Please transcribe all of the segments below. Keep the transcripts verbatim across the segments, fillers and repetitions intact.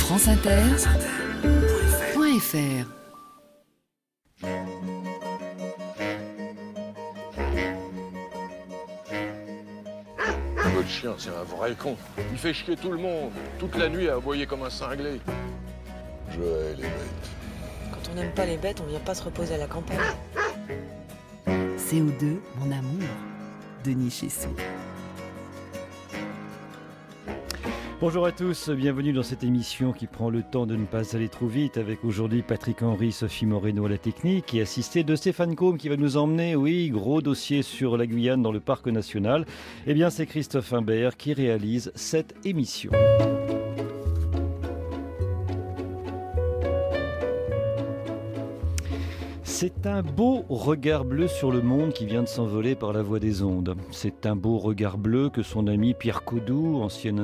France Inter, point F R. Votre chien, c'est un vrai con. Il fait chier tout le monde, toute la nuit à aboyer comme un cinglé. Je hais les bêtes. Quand on n'aime pas les bêtes, on vient pas se reposer à la campagne. C O deux, mon amour, Denis Chessou. Bonjour à tous, bienvenue dans cette émission qui prend le temps de ne pas aller trop vite, avec aujourd'hui Patrick Henry, Sophie Moreno à la technique et assisté de Stéphane Combe qui va nous emmener, oui, gros dossier sur la Guyane dans le parc national. Eh bien c'est Christophe Imbert qui réalise cette émission. C'est un beau regard bleu sur le monde qui vient de s'envoler par la voie des ondes. C'est un beau regard bleu que son ami Pierre Codou, ancien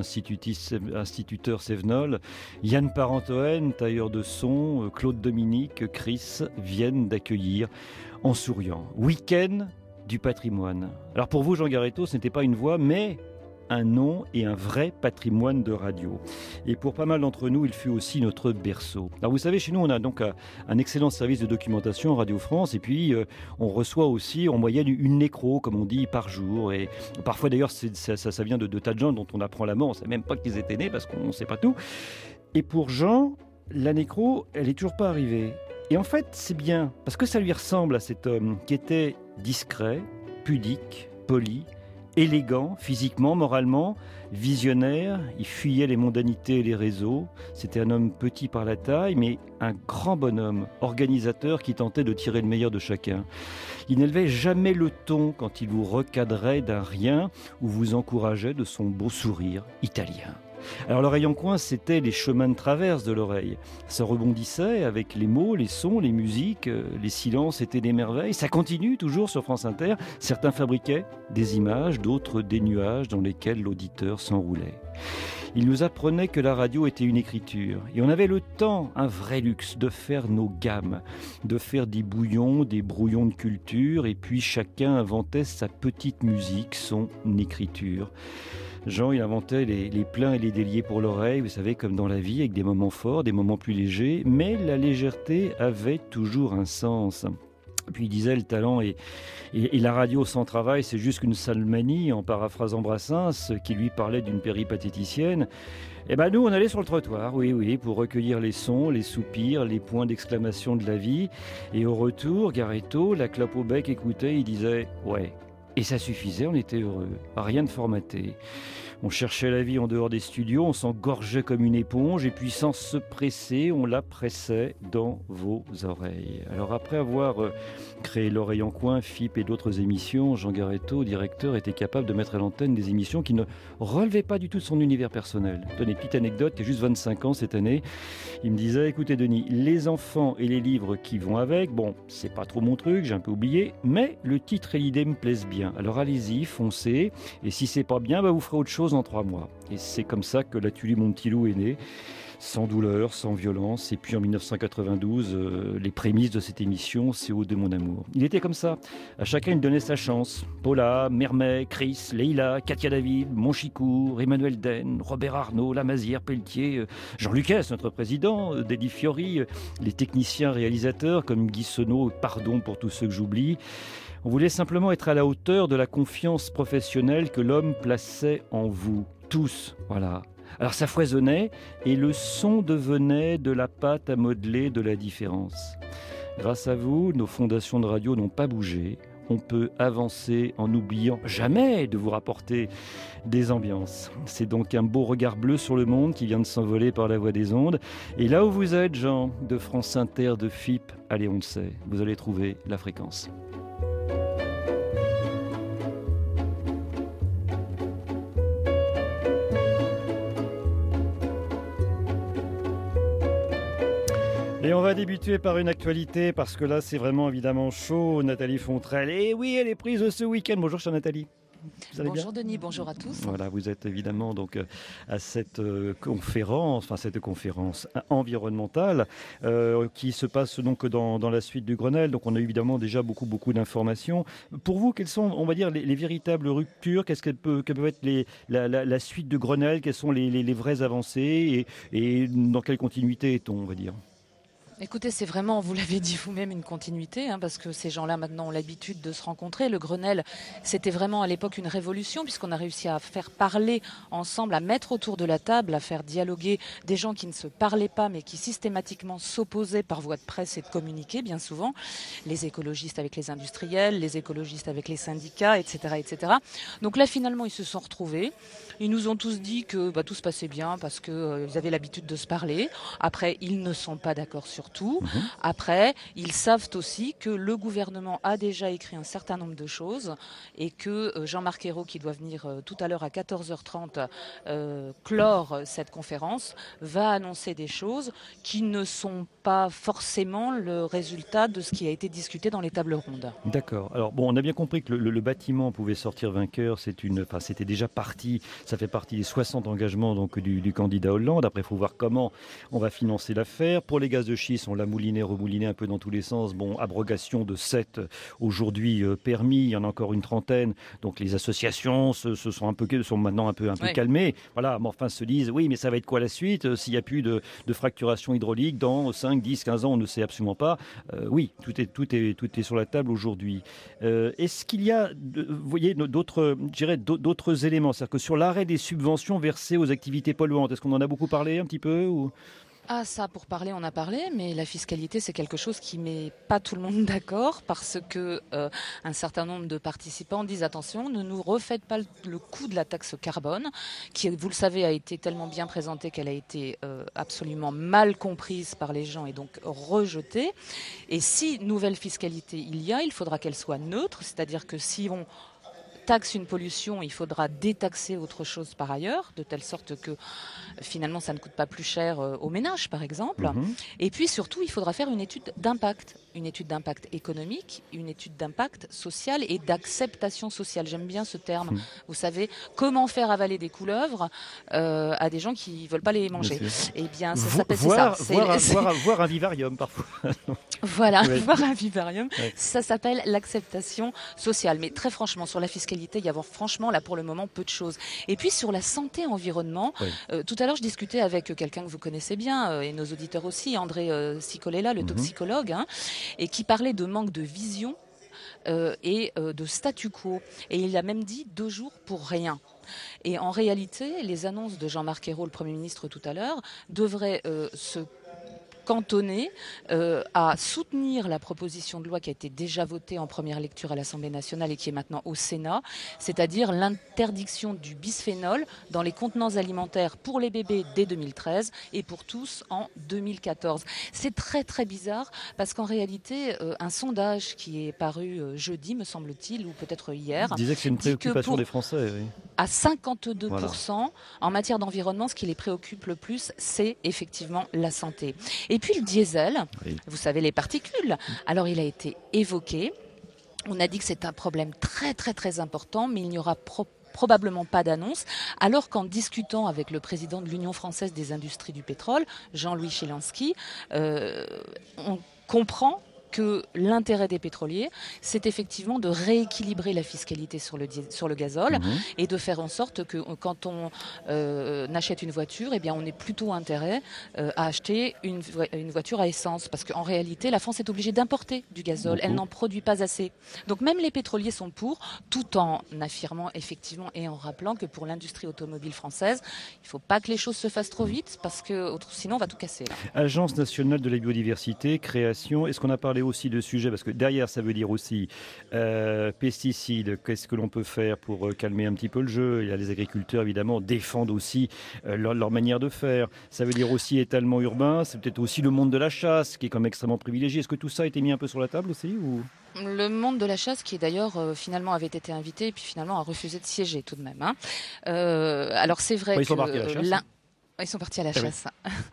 instituteur Cévenol, Yann Parentoen, tailleur de son, Claude Dominique, Chris, viennent d'accueillir en souriant. Week-end du patrimoine. Alors pour vous, Jean Garetto, ce n'était pas une voix, mais un nom et un vrai patrimoine de radio. Et pour pas mal d'entre nous, il fut aussi notre berceau. Alors vous savez, chez nous, on a donc un excellent service de documentation Radio France, et puis euh, on reçoit aussi en moyenne une nécro, comme on dit, par jour. Et parfois d'ailleurs, c'est, ça, ça vient de, de tas de gens dont on apprend la mort, on ne sait même pas qu'ils étaient nés, parce qu'on ne sait pas tout. Et pour Jean, la nécro, elle n'est toujours pas arrivée. Et en fait, c'est bien, parce que ça lui ressemble à cet homme qui était discret, pudique, poli, élégant, physiquement, moralement, visionnaire. Il fuyait les mondanités et les réseaux. C'était un homme petit par la taille, mais un grand bonhomme, organisateur qui tentait de tirer le meilleur de chacun. Il n'élevait jamais le ton quand il vous recadrait d'un rien ou vous encourageait de son beau sourire italien. Alors l'oreille en coin, c'était les chemins de traverse de l'oreille. Ça rebondissait avec les mots, les sons, les musiques, les silences étaient des merveilles. Ça continue toujours sur France Inter. Certains fabriquaient des images, d'autres des nuages dans lesquels l'auditeur s'enroulait. Il nous apprenait que la radio était une écriture. Et on avait le temps, un vrai luxe, de faire nos gammes, de faire des bouillons, des brouillons de culture, et puis chacun inventait sa petite musique, son écriture. Jean, il inventait les, les pleins et les déliés pour l'oreille, vous savez, comme dans la vie, avec des moments forts, des moments plus légers, mais la légèreté avait toujours un sens. Puis il disait le talent et, et, et la radio sans travail, c'est juste qu'une sale manie, en paraphrasant Brassens, qui lui parlait d'une péripatéticienne. Eh ben nous, on allait sur le trottoir, oui, oui, pour recueillir les sons, les soupirs, les points d'exclamation de la vie. Et au retour, Garetto, la clope au bec, écoutait, il disait « ouais ». Et ça suffisait, on était heureux, rien de formaté. On cherchait la vie en dehors des studios, on s'engorgeait comme une éponge, et puis sans se presser, on la pressait dans vos oreilles. Alors après avoir euh, créé l'oreille en coin, F I P et d'autres émissions, Jean Garetto, directeur, était capable de mettre à l'antenne des émissions qui ne relevaient pas du tout de son univers personnel. Tenez, petite anecdote, il a juste vingt-cinq ans cette année, il me disait, écoutez Denis, les enfants et les livres qui vont avec, bon, c'est pas trop mon truc, j'ai un peu oublié, mais le titre et l'idée me plaisent bien. Alors allez-y, foncez, et si c'est pas bien, bah vous ferez autre chose en trois mois. Et c'est comme ça que La Tulie mon petit loup est née, sans douleur, sans violence. Et puis en dix-neuf cent quatre-vingt-douze, euh, les prémices de cette émission, C O deux mon amour. Il était comme ça. À chacun, il donnait sa chance. Paula, Mermet, Chris, Leïla, Katia David, Monchicourt, Emmanuel Den, Robert Arnaud, Lamazière, Pelletier, euh, Jean Lucas, notre président, euh, Dédi Fiori, euh, les techniciens réalisateurs comme Guy Sonnot, pardon pour tous ceux que j'oublie. On voulait simplement être à la hauteur de la confiance professionnelle que l'homme plaçait en vous. Tous, voilà. Alors ça foisonnait et le son devenait de la pâte à modeler de la différence. Grâce à vous, nos fondations de radio n'ont pas bougé. On peut avancer en n'oubliant jamais de vous rapporter des ambiances. C'est donc un beau regard bleu sur le monde qui vient de s'envoler par la voie des ondes. Et là où vous êtes, Jean, de France Inter, de F I P, allez, on le sait, vous allez trouver la fréquence. Et on va débuter par une actualité, parce que là, c'est vraiment évidemment chaud. Nathalie Fontrelle, et oui, elle est prise ce week-end. Bonjour, chère Nathalie. Vous allez Bonjour bien Denis, bonjour à tous. Voilà, vous êtes évidemment donc euh, à cette euh, conférence, enfin cette conférence environnementale euh, qui se passe donc dans, dans la suite du Grenelle. Donc on a évidemment déjà beaucoup beaucoup d'informations. Pour vous, quelles sont, on va dire, les, les véritables ruptures? Qu'est-ce qu'elles peuvent, quelles peuvent être les, la, la, la suite de Grenelle? Quelles sont les, les, les vraies avancées et, et dans quelle continuité est-on, on va dire? Écoutez, c'est vraiment, vous l'avez dit vous-même, une continuité, hein, parce que ces gens-là maintenant ont l'habitude de se rencontrer. Le Grenelle, c'était vraiment à l'époque une révolution, puisqu'on a réussi à faire parler ensemble, à mettre autour de la table, à faire dialoguer des gens qui ne se parlaient pas, mais qui systématiquement s'opposaient par voie de presse et de communiquer, bien souvent. Les écologistes avec les industriels, les écologistes avec les syndicats, et cetera, et cetera. Donc là, finalement, ils se sont retrouvés. Ils nous ont tous dit que bah, tout se passait bien, parce qu'ils euh, avaient l'habitude de se parler. Après, ils ne sont pas d'accord sur tout. Mmh. Après, ils savent aussi que le gouvernement a déjà écrit un certain nombre de choses et que euh, Jean-Marc Ayrault, qui doit venir euh, tout à l'heure à quatorze heures trente euh, clore cette conférence, va annoncer des choses qui ne sont pas forcément le résultat de ce qui a été discuté dans les tables rondes. D'accord. Alors bon, on a bien compris que le, le, le bâtiment pouvait sortir vainqueur. C'est une, enfin, c'était déjà parti. Ça fait partie des soixante engagements donc du, du candidat Hollande. Après, il faut voir comment on va financer l'affaire. Pour les gaz de schiste, on l'a mouliné, remouliné un peu dans tous les sens. Bon, abrogation de sept aujourd'hui euh, permis. Il y en a encore une trentaine. Donc les associations se, se sont un peu, sont maintenant un peu, un peu oui. calmées. Voilà, mais enfin se disent oui, mais ça va être quoi la suite euh, s'il n'y a plus de, de fracturation hydraulique dans cinq, dix, quinze ans, on ne sait absolument pas. Euh, oui, tout est, tout est, tout est sur la table aujourd'hui. Euh, est-ce qu'il y a, vous voyez, d'autres, je dirais, d'autres éléments, c'est-à-dire que sur l'arrêt des subventions versées aux activités polluantes, est-ce qu'on en a beaucoup parlé un petit peu ou... Ah, ça, pour parler, on a parlé, mais la fiscalité, c'est quelque chose qui ne met pas tout le monde d'accord parce que euh, un certain nombre de participants disent attention, ne nous refaites pas le, le coût de la taxe carbone, qui, vous le savez, a été tellement bien présentée qu'elle a été euh, absolument mal comprise par les gens et donc rejetée. Et si nouvelle fiscalité il y a, il faudra qu'elle soit neutre, c'est-à-dire que si on taxe une pollution, il faudra détaxer autre chose par ailleurs, de telle sorte que finalement ça ne coûte pas plus cher aux ménages par exemple. Mmh. Et puis surtout, il faudra faire une étude d'impact, une étude d'impact économique, une étude d'impact social et d'acceptation sociale. J'aime bien ce terme. Mmh. Vous savez, comment faire avaler des couleuvres euh, à des gens qui ne veulent pas les manger. Eh bien, ça s'appelle voir, ça. Voir, c'est, voir, voir un vivarium parfois. Voilà, ouais. Voir un vivarium. Ouais. Ça s'appelle l'acceptation sociale. Mais très franchement, sur la fiscalité, il y a franchement là pour le moment peu de choses. Et puis sur la santé environnement, oui. euh, tout à l'heure je discutais avec quelqu'un que vous connaissez bien euh, et nos auditeurs aussi, André euh, Sicolella, le mm-hmm. toxicologue, hein, et qui parlait de manque de vision euh, et euh, de statu quo. Et il a même dit deux jours pour rien. Et en réalité, les annonces de Jean-Marc Ayrault, le Premier ministre tout à l'heure, devraient euh, se cantonné euh, à soutenir la proposition de loi qui a été déjà votée en première lecture à l'Assemblée nationale et qui est maintenant au Sénat, c'est-à-dire l'interdiction du bisphénol dans les contenants alimentaires pour les bébés dès deux mille treize et pour tous en deux mille quatorze. C'est très très bizarre parce qu'en réalité, euh, un sondage qui est paru euh, jeudi, me semble-t-il, ou peut-être hier, il disait que c'est une préoccupation des Français. Oui. À cinquante-deux pour cent, voilà. En matière d'environnement, ce qui les préoccupe le plus, c'est effectivement la santé. Et puis le diesel, oui. Vous savez, les particules. Alors il a été évoqué. On a dit que c'est un problème très très très important, mais il n'y aura pro- probablement pas d'annonce. Alors qu'en discutant avec le président de l'Union française des industries du pétrole, Jean-Louis Chilansky, euh, on comprend que l'intérêt des pétroliers, c'est effectivement de rééquilibrer la fiscalité sur le, sur le gazole mmh. et de faire en sorte que quand on euh, achète une voiture, eh bien, on ait plutôt intérêt euh, à acheter une, une voiture à essence. Parce qu'en réalité, la France est obligée d'importer du gazole. Mmh. Elle n'en produit pas assez. Donc même les pétroliers sont pour, tout en affirmant effectivement et en rappelant que pour l'industrie automobile française, il ne faut pas que les choses se fassent trop vite parce que sinon on va tout casser. Là. Agence nationale de la biodiversité, création, est-ce qu'on a parlé aussi de sujets, parce que derrière ça veut dire aussi euh, pesticides, qu'est-ce que l'on peut faire pour euh, calmer un petit peu le jeu. Il y a les agriculteurs évidemment défendent aussi euh, leur, leur manière de faire. Ça veut dire aussi étalement urbain, c'est peut-être aussi le monde de la chasse qui est quand même extrêmement privilégié. Est-ce que tout ça a été mis un peu sur la table aussi ou... Le monde de la chasse qui d'ailleurs euh, finalement avait été invité et puis finalement a refusé de siéger tout de même. Hein. Euh, alors c'est vrai ouais, ils que sont partis à la chasse. l'un... Ils sont partis à la chasse.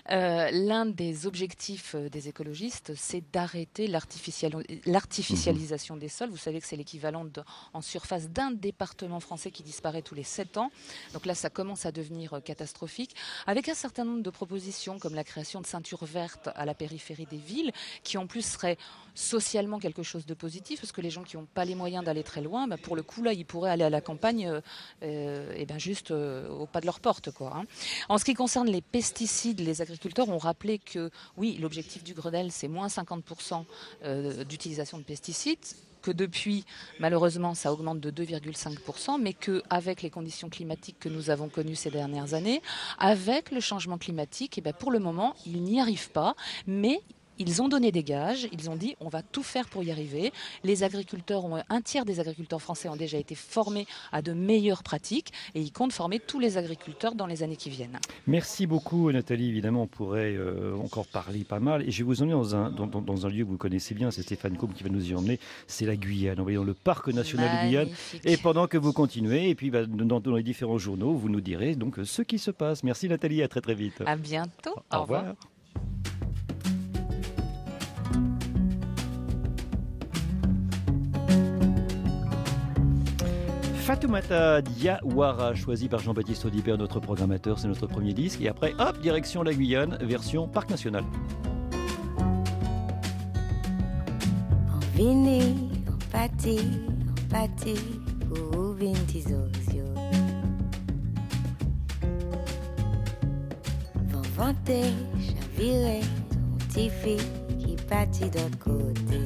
Euh, l'un des objectifs des écologistes, c'est d'arrêter l'artificiali- l'artificialisation mmh. des sols. Vous savez que c'est l'équivalent de, en surface d'un département français qui disparaît tous les sept ans. Donc là, ça commence à devenir catastrophique, avec un certain nombre de propositions, comme la création de ceintures vertes à la périphérie des villes, qui en plus seraient socialement quelque chose de positif, parce que les gens qui n'ont pas les moyens d'aller très loin, bah, pour le coup, là, ils pourraient aller à la campagne euh, euh, et ben juste euh, au pas de leur porte, quoi, hein. En ce qui concerne les pesticides, les agriculteurs ont rappelé que, oui, l'objectif du Grenelle, c'est moins cinquante pour cent euh, d'utilisation de pesticides, que depuis, malheureusement, ça augmente de deux virgule cinq pour cent, mais qu'avec les conditions climatiques que nous avons connues ces dernières années, avec le changement climatique, et ben pour le moment, ils n'y arrivent pas, mais ils ont donné des gages, ils ont dit on va tout faire pour y arriver. Les agriculteurs, ont, un tiers des agriculteurs français ont déjà été formés à de meilleures pratiques et ils comptent former tous les agriculteurs dans les années qui viennent. Merci beaucoup Nathalie, évidemment on pourrait euh, encore parler pas mal et je vais vous emmener dans un, dans, dans un lieu que vous connaissez bien, c'est Stéphane Combe qui va nous y emmener, c'est la Guyane, on va dans le parc national de Guyane et pendant que vous continuez et puis bah, dans, dans les différents journaux vous nous direz donc ce qui se passe. Merci Nathalie, à très très vite. À bientôt, au, au revoir. revoir. Fatoumata Diawara, choisi par Jean-Baptiste Audibert, notre programmateur, c'est notre premier disque. Et après, hop, direction la Guyane, version Parc National. On vini, on pâtit, on pâtit, pour vingt osios. Vont vanter, chavirer, mon petit fille qui pâtit d'autre côté.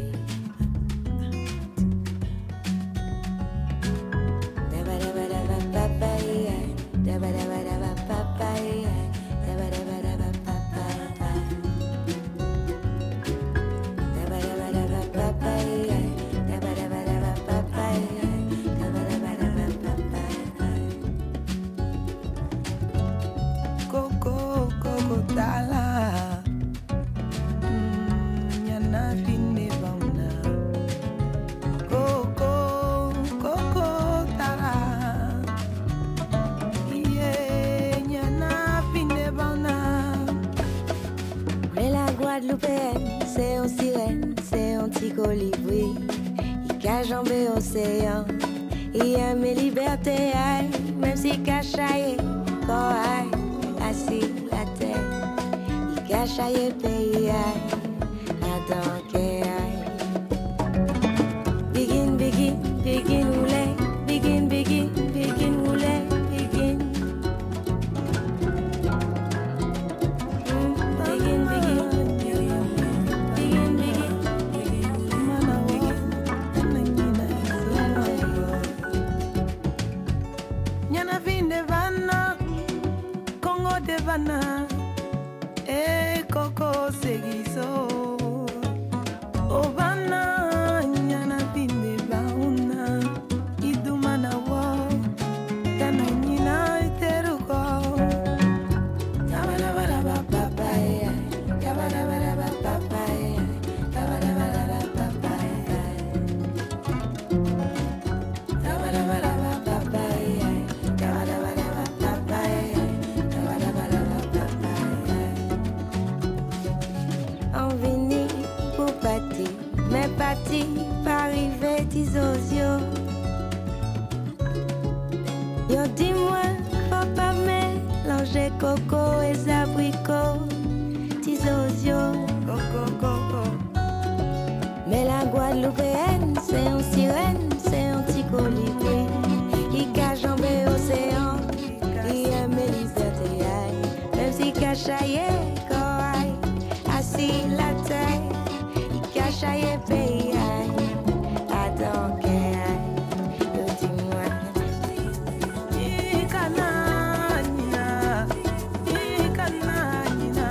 C'est un sirène, c'est un petit colibri. Il a jambé l'océan, il aime mes libertés, même si cachaille, corail, assis la terre. Il cachaille pays, attends que begin, begin, begin, roulé, begin, begin, begin, roulé, begin. E coco seguiso Obana nyana pinde bauna Idumana wa Kana nyina iteruko Yabara bara ba papaya Yabara bara ba papaya Yabara bara ba papaya Yabara bara ba papaya Yabara bara ba papaya Yabara bara ba papaya On vini pour pâtir mais pâtir pas arriver tes osios. Yo dis-moi faut pas mélanger coco et abricot tes osios. Coco coco. Mais la Guadeloupéenne c'est un sirène, c'est un petit colibri. Il a jambé l'océan, il aime les libertés, même si cachaille corail, assis la terre, il cachaille pays, attends que yo dis-moi. Ikananina, ikananina,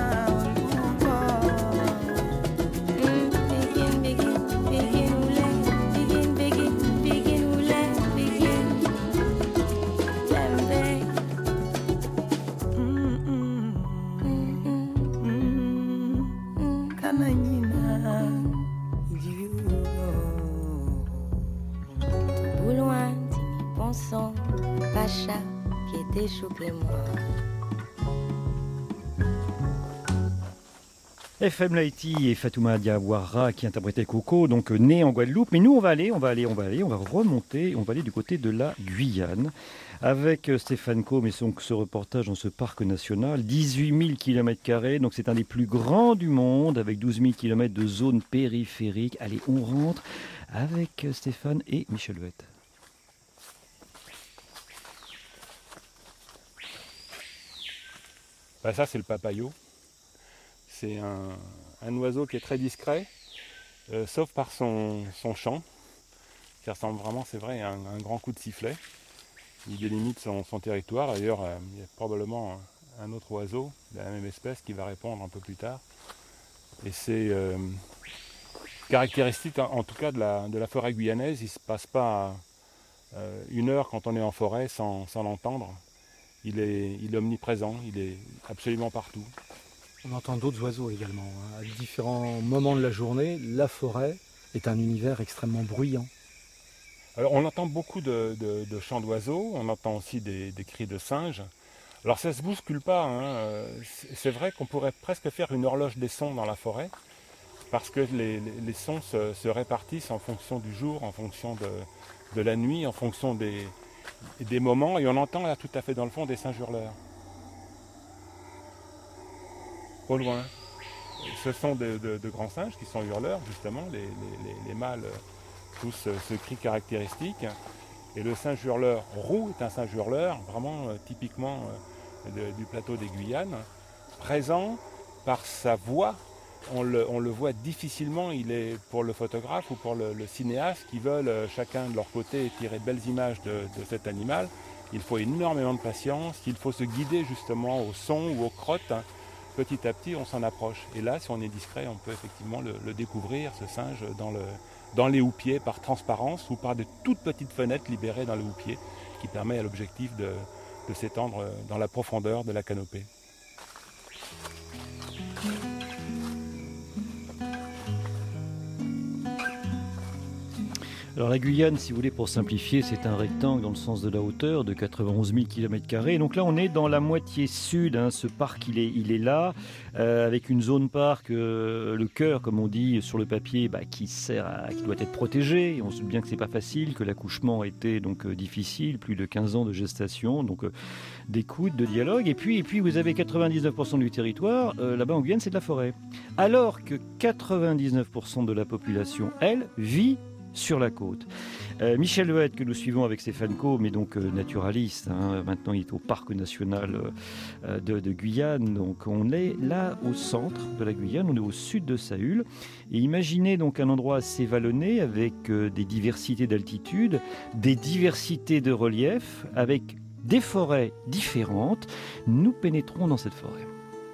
begin, begin, begin, oulé, begin, begin, begin, oulé, begin. Lembe. Kananina, you. Tout loin, Tini Ponson, Pacha, qui était choqué moi. F M Laïti et Fatouma Diawara qui interprétaient Coco, donc né en Guadeloupe. Mais nous, on va aller, on va aller, on va aller, on va remonter, on va aller du côté de la Guyane avec Stéphane Combe et son, ce reportage dans ce parc national. dix-huit mille kilomètres carrés, donc c'est un des plus grands du monde avec douze mille kilomètres de zone périphérique. Allez, on rentre avec Stéphane et Michel Huette. Ben ça, c'est le papayo. C'est un, un oiseau qui est très discret, euh, sauf par son, son chant, qui ressemble vraiment, c'est vrai, à un, un grand coup de sifflet. Il délimite son, son territoire. D'ailleurs, euh, il y a probablement un, un autre oiseau de la même espèce qui va répondre un peu plus tard. Et c'est euh, caractéristique, en, en tout cas, de la, de la forêt guyanaise. Il ne se passe pas euh, une heure quand on est en forêt sans, sans l'entendre. Il est, il est omniprésent, il est absolument partout. On entend d'autres oiseaux également. À différents moments de la journée, la forêt est un univers extrêmement bruyant. Alors, on entend beaucoup de, de, de chants d'oiseaux, on entend aussi des, des cris de singes. Alors ça ne se bouscule pas, hein. C'est vrai qu'on pourrait presque faire une horloge des sons dans la forêt, parce que les, les, les sons se, se répartissent en fonction du jour, en fonction de, de la nuit, en fonction des, des moments, et on entend là tout à fait dans le fond des singes hurleurs. Au loin. Ce sont de, de, de grands singes qui sont hurleurs, justement, les, les, les mâles poussent ce cri caractéristique. Et le singe hurleur roux est un singe hurleur, vraiment euh, typiquement euh, de, du plateau des Guyanes, présent par sa voix. On le, on le voit difficilement, il est pour le photographe ou pour le, le cinéaste qui veulent euh, chacun de leur côté tirer de belles images de, de cet animal. Il faut énormément de patience, il faut se guider justement au son ou aux crottes. Hein. Petit à petit, on s'en approche. Et là, si on est discret, on peut effectivement le, le découvrir, ce singe, dans, le, dans les houppiers, par transparence ou par de toutes petites fenêtres libérées dans le houppier, qui permet à l'objectif de, de s'étendre dans la profondeur de la canopée. Alors la Guyane, si vous voulez, pour simplifier, c'est un rectangle dans le sens de la hauteur de quatre-vingt-onze mille kilomètres carrés. Donc là, on est dans la moitié sud. Hein. Ce parc, il est, il est là, euh, avec une zone parc, euh, le cœur, comme on dit sur le papier, bah, qui sert, à, qui doit être protégé. On se doute bien que c'est pas facile, que l'accouchement était donc euh, difficile, plus de quinze ans de gestation, donc euh, d'écoute, de dialogue. Et puis, et puis, vous avez quatre-vingt-dix-neuf pour cent du territoire. Euh, là-bas en Guyane, c'est de la forêt. Alors que quatre-vingt-dix-neuf pour cent de la population, elle, vit sur la côte. Euh, Michel Huette, que nous suivons avec Stéphane Combe, mais donc euh, naturaliste, hein, maintenant il est au parc national euh, de, de Guyane, donc on est là au centre de la Guyane, on est au sud de Saül, et imaginez donc un endroit assez vallonné avec euh, des diversités d'altitude, des diversités de relief, avec des forêts différentes. Nous pénétrons dans cette forêt.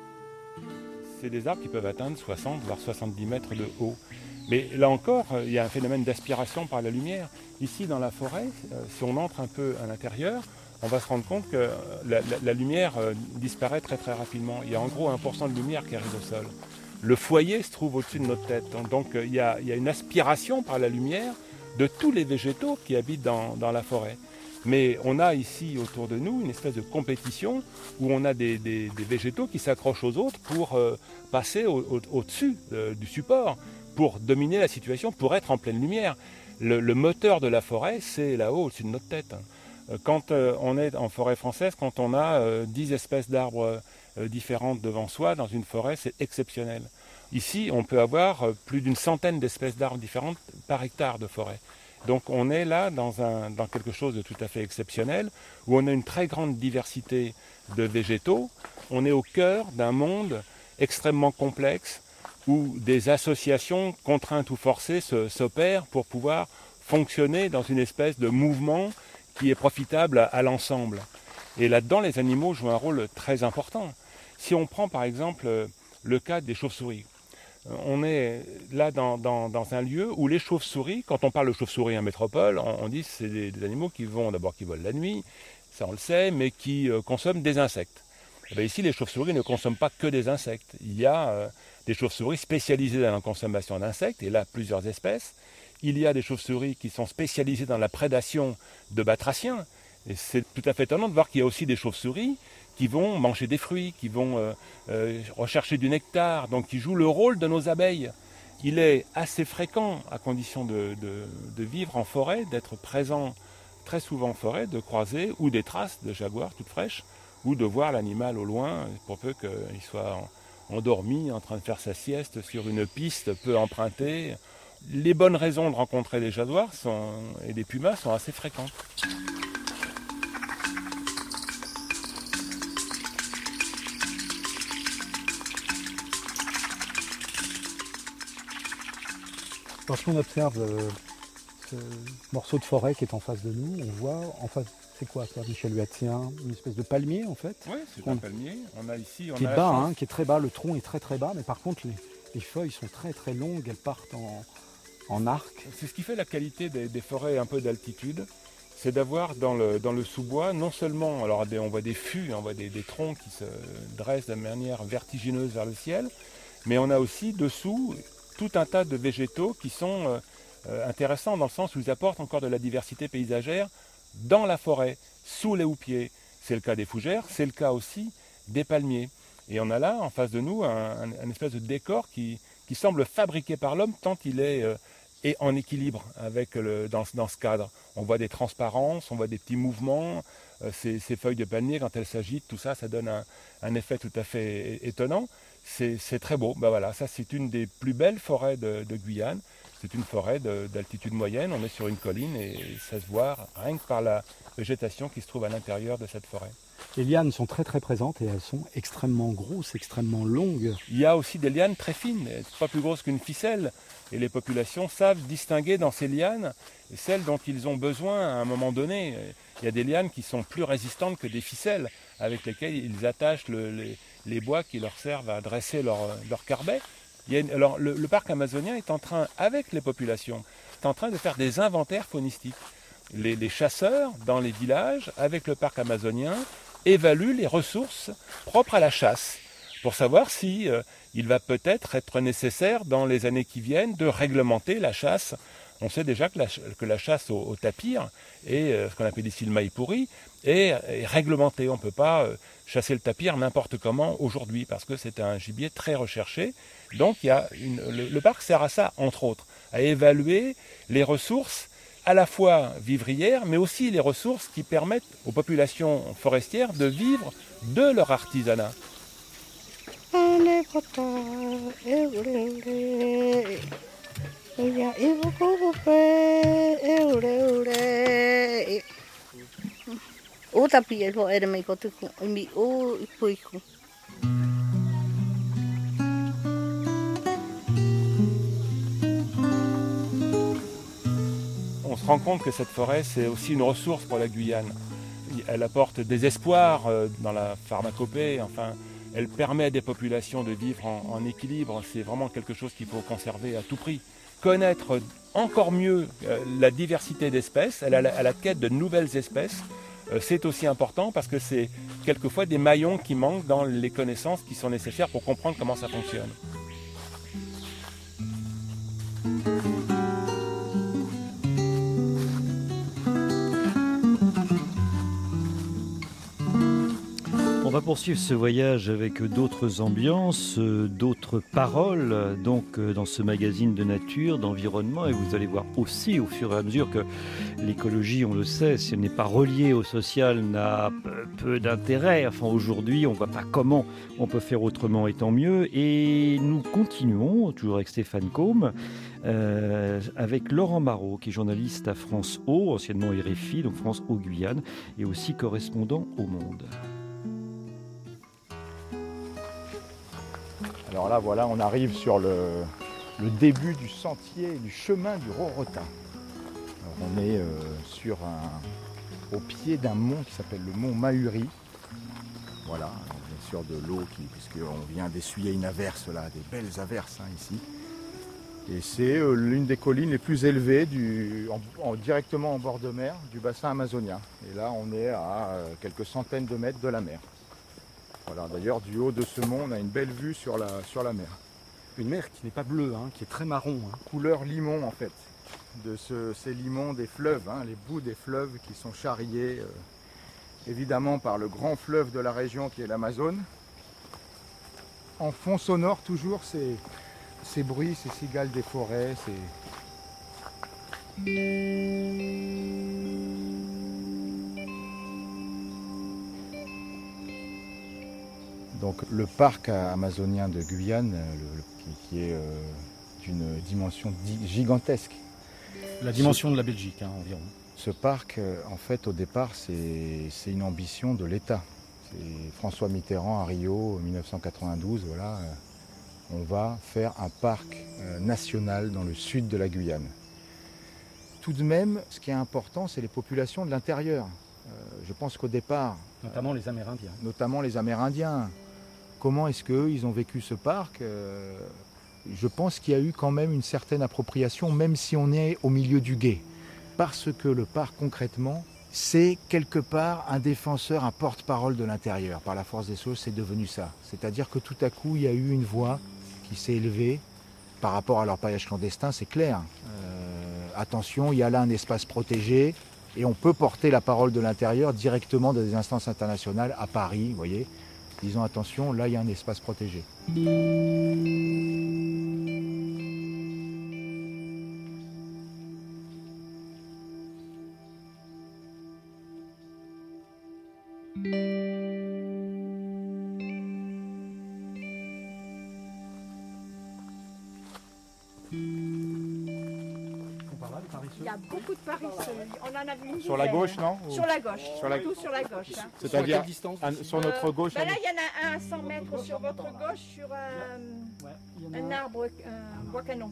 C'est des arbres qui peuvent atteindre soixante voire soixante-dix mètres de haut. Mais là encore, il y a un phénomène d'aspiration par la lumière. Ici, dans la forêt, si on entre un peu à l'intérieur, on va se rendre compte que la, la, la lumière disparaît très très rapidement. Il y a en gros un pour cent de lumière qui arrive au sol. Le foyer se trouve au-dessus de notre tête. Donc il y a, il y a une aspiration par la lumière de tous les végétaux qui habitent dans, dans la forêt. Mais on a ici autour de nous une espèce de compétition où on a des, des, des végétaux qui s'accrochent aux autres pour euh, passer au, au, au-dessus euh, du support, pour dominer la situation, pour être en pleine lumière. Le, le moteur de la forêt, c'est là-haut, au-dessus de notre tête. Quand euh, on est en forêt française, quand on a euh, dix espèces d'arbres euh, différentes devant soi, dans une forêt, c'est exceptionnel. Ici, on peut avoir euh, plus d'une centaine d'espèces d'arbres différentes par hectare de forêt. Donc on est là dans, un, dans quelque chose de tout à fait exceptionnel, où on a une très grande diversité de végétaux. On est au cœur d'un monde extrêmement complexe, où des associations contraintes ou forcées se, s'opèrent pour pouvoir fonctionner dans une espèce de mouvement qui est profitable à, à l'ensemble. Et là-dedans, les animaux jouent un rôle très important. Si on prend par exemple le cas des chauves-souris, on est là dans, dans, dans un lieu où les chauves-souris, quand on parle de chauves-souris en métropole, on, on dit que c'est des, des animaux qui vont d'abord qui volent la nuit, ça on le sait, mais qui euh, consomment des insectes. Et bien ici, les chauves-souris ne consomment pas que des insectes. Il y a euh, des chauves-souris spécialisées dans la consommation d'insectes, et là, plusieurs espèces. Il y a des chauves-souris qui sont spécialisées dans la prédation de batraciens. Et c'est tout à fait étonnant de voir qu'il y a aussi des chauves-souris qui vont manger des fruits, qui vont euh, euh, rechercher du nectar, donc qui jouent le rôle de nos abeilles. Il est assez fréquent, à condition de, de, de vivre en forêt, d'être présent très souvent en forêt, de croiser ou des traces de jaguars toutes fraîches, ou de voir l'animal au loin, pour peu qu'il soit endormi, en train de faire sa sieste sur une piste peu empruntée. Les bonnes raisons de rencontrer des jaguars sont, et des pumas sont assez fréquentes. Lorsqu'on observe euh, ce morceau de forêt qui est en face de nous, on voit en face, c'est quoi ça, Michel Huatzien? Une espèce de palmier en fait? Oui, c'est un palmier. On a ici, on qui a est la bas, chance. hein, qui est très bas, le tronc est très très bas, mais par contre les, les feuilles sont très très longues, elles partent en, en arc. C'est ce qui fait la qualité des, des forêts un peu d'altitude, c'est d'avoir dans le, dans le sous-bois, non seulement, alors des, on voit des fûts, on voit des, des troncs qui se dressent de manière vertigineuse vers le ciel, mais on a aussi dessous tout un tas de végétaux qui sont euh, euh, intéressants dans le sens où ils apportent encore de la diversité paysagère dans la forêt, sous les houppiers. C'est le cas des fougères, c'est le cas aussi des palmiers. Et on a là, en face de nous, un, un, un espèce de décor qui, qui semble fabriqué par l'homme tant il est euh, et en équilibre avec le, dans, dans ce cadre. On voit des transparences, on voit des petits mouvements, euh, ces, ces feuilles de palmier, quand elles s'agitent, tout ça, ça donne un, un effet tout à fait étonnant. C'est, c'est très beau. Ben voilà, ça c'est une des plus belles forêts de, de Guyane. C'est une forêt de, d'altitude moyenne, on est sur une colline et ça se voit rien que par la végétation qui se trouve à l'intérieur de cette forêt. Les lianes sont très très présentes et elles sont extrêmement grosses, extrêmement longues. Il y a aussi des lianes très fines, pas plus grosses qu'une ficelle. Et les populations savent distinguer dans ces lianes celles dont ils ont besoin à un moment donné. Il y a des lianes qui sont plus résistantes que des ficelles avec lesquelles ils attachent le, les, les bois qui leur servent à dresser leur, leur carbet. Il y a une, alors le, le parc amazonien est en train, avec les populations, est en train de faire des inventaires faunistiques. Les, les chasseurs dans les villages, avec le parc amazonien, évaluent les ressources propres à la chasse pour savoir si euh, il va peut-être être nécessaire dans les années qui viennent de réglementer la chasse. On sait déjà que la, que la chasse au, au tapir, et euh, ce qu'on appelle ici le maïpouri, est, est réglementée. On ne peut pas euh, chasser le tapir n'importe comment aujourd'hui parce que c'est un gibier très recherché. Donc il y a une, le, le parc sert à ça, entre autres, à évaluer les ressources à la fois vivrières, mais aussi les ressources qui permettent aux populations forestières de vivre de leur artisanat. On se rend compte que cette forêt, c'est aussi une ressource pour la Guyane. Elle apporte des espoirs dans la pharmacopée, enfin, elle permet à des populations de vivre en, en équilibre. C'est vraiment quelque chose qu'il faut conserver à tout prix. Connaître encore mieux la diversité d'espèces, à la, à la quête de nouvelles espèces, c'est aussi important parce que c'est quelquefois des maillons qui manquent dans les connaissances qui sont nécessaires pour comprendre comment ça fonctionne. On va poursuivre ce voyage avec d'autres ambiances, d'autres paroles, donc dans ce magazine de nature, d'environnement, et vous allez voir aussi au fur et à mesure que l'écologie, on le sait, si elle n'est pas reliée au social, n'a peu d'intérêt. Enfin, aujourd'hui, on ne voit pas comment on peut faire autrement et tant mieux. Et nous continuons, toujours avec Stéphane Côme, euh, avec Laurent Marot, qui est journaliste à France O, anciennement R F I, donc France O Guyane, et aussi correspondant au Monde. Alors là, voilà, on arrive sur le, le début du sentier, du chemin du Roretin. Alors on est euh, sur un, au pied d'un mont qui s'appelle le mont Mahuri. Voilà, alors bien sûr de l'eau, qui, puisqu'on vient d'essuyer une averse là, des belles averses hein, ici. Et c'est euh, l'une des collines les plus élevées du, en, en, directement en bord de mer du bassin amazonien. Et là, on est à euh, quelques centaines de mètres de la mer. Voilà, d'ailleurs, du haut de ce mont, on a une belle vue sur la, sur la mer. Une mer qui n'est pas bleue, hein, qui est très marron. Hein. Couleur limon, en fait. De ce, ces limons des fleuves, hein, les bouts des fleuves qui sont charriés euh, évidemment par le grand fleuve de la région qui est l'Amazone. En fond sonore, toujours ces, ces bruits, ces cigales des forêts. Ces... Donc le parc amazonien de Guyane, le, le, qui est euh, d'une dimension gigantesque. La dimension Ce... de la Belgique, hein, environ. Ce parc, en fait, au départ, c'est, c'est une ambition de l'État. C'est François Mitterrand à Rio, en dix-neuf cent quatre-vingt-douze, voilà, euh, on va faire un parc euh, national dans le sud de la Guyane. Tout de même, ce qui est important, c'est les populations de l'intérieur. Euh, je pense qu'au départ... Notamment euh, les Amérindiens. Notamment les Amérindiens. Comment est-ce qu'eux, ils ont vécu ce parc ? euh, Je pense qu'il y a eu quand même une certaine appropriation, même si on est au milieu du gué. Parce que le parc, concrètement, c'est quelque part un défenseur, un porte-parole de l'intérieur. Par la force des choses, c'est devenu ça. C'est-à-dire que tout à coup, il y a eu une voix qui s'est élevée par rapport à l'orpaillage clandestin, c'est clair. Euh, attention, il y a là un espace protégé et on peut porter la parole de l'intérieur directement dans des instances internationales à Paris, vous voyez. Disons attention, là il y a un espace protégé. Il y a beaucoup de paresseux. On en a vu une Sur la gauche, non ? Sur la gauche, sur la... tout sur la gauche. Hein. C'est-à-dire sur, distance, un, sur notre gauche euh, ben là, il y en a un à cent mètres sur votre gauche, sur un, ouais, un arbre, un bois canon.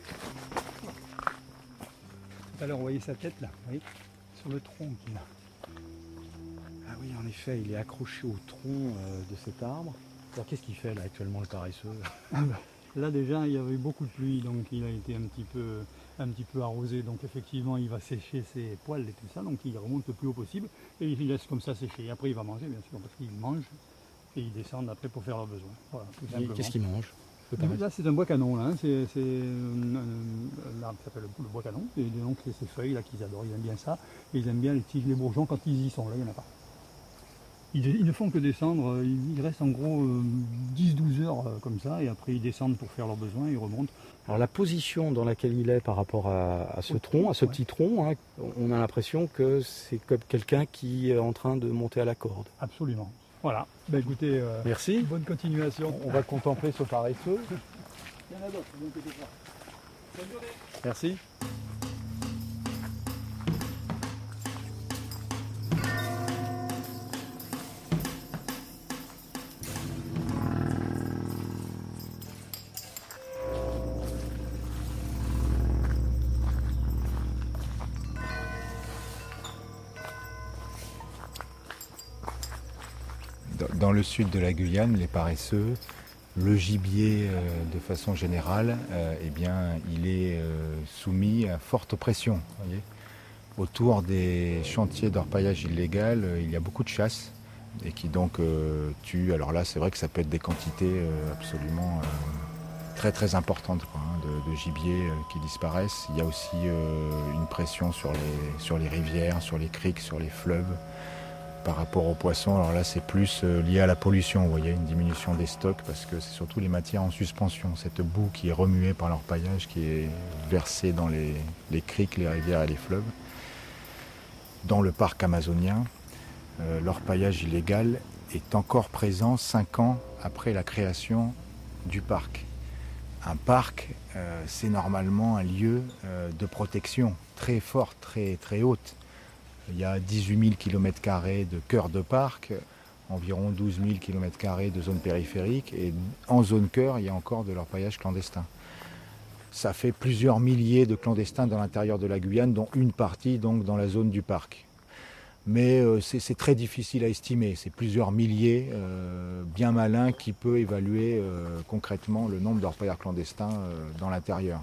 Tout à l'heure, on voyait sa tête là, oui, sur le tronc qu'il a. Ah oui, en effet, il est accroché au tronc euh, de cet arbre. Alors qu'est-ce qu'il fait là actuellement, le paresseux ? Là déjà, il y avait beaucoup de pluie, donc il a été un petit peu, un petit peu arrosé. Donc effectivement, il va sécher ses poils et tout ça, donc il remonte le plus haut possible et il laisse comme ça sécher. Et après, il va manger, bien sûr, parce qu'il mange et ils descendent après pour faire leurs besoins. Voilà, tout simplement. Qu'est-ce qu'il mange ? Là, c'est un bois canon, là. Hein. C'est, c'est un, un arbre qui s'appelle le bois canon. Et donc, c'est ces feuilles là qu'ils adorent. Ils aiment bien ça. Et ils aiment bien les tiges, les bourgeons quand ils y sont. Là, il n'y en a pas. Ils, ils ne font que descendre. Ils, ils restent en gros euh, dix douze heures euh, comme ça. Et après, ils descendent pour faire leurs besoins. Ils remontent. Alors, la position dans laquelle il est par rapport à, à ce Au tronc, à ce ouais. petit tronc, hein, on a l'impression que c'est comme quelqu'un qui est en train de monter à la corde. Absolument. Voilà. Ben écoutez, euh, merci. Bonne continuation. On va contempler ce paresseux. Il y en a d'autres, ne vous inquiétez pas. Bonne journée. Merci. Dans le sud de la Guyane, les paresseux, le gibier euh, de façon générale, euh, eh bien, il est euh, soumis à forte pression. Voyez. Autour des chantiers d'orpaillage illégal, euh, il y a beaucoup de chasse et qui donc euh, tuent. Alors là, c'est vrai que ça peut être des quantités euh, absolument euh, très très importantes quoi, hein, de, de gibier euh, qui disparaissent. Il y a aussi euh, une pression sur les, sur les rivières, sur les criques, sur les fleuves. Par rapport aux poissons, alors là c'est plus lié à la pollution, vous voyez, une diminution des stocks parce que c'est surtout les matières en suspension, cette boue qui est remuée par l'orpaillage, qui est versée dans les, les criques, les rivières et les fleuves. Dans le parc amazonien, euh, l'orpaillage illégal est encore présent cinq ans après la création du parc. Un parc, euh, c'est normalement un lieu euh, de protection très forte, très, très haute. Il y a dix-huit mille kilomètres carrés de cœur de parc, environ douze mille kilomètres carrés de zone périphérique, et en zone cœur, il y a encore de l'orpaillage clandestin. Ça fait plusieurs milliers de clandestins dans l'intérieur de la Guyane, dont une partie donc dans la zone du parc. Mais euh, c'est, c'est très difficile à estimer, c'est plusieurs milliers, euh, bien malin, qui peut évaluer euh, concrètement le nombre d'orpailleurs clandestins euh, dans l'intérieur.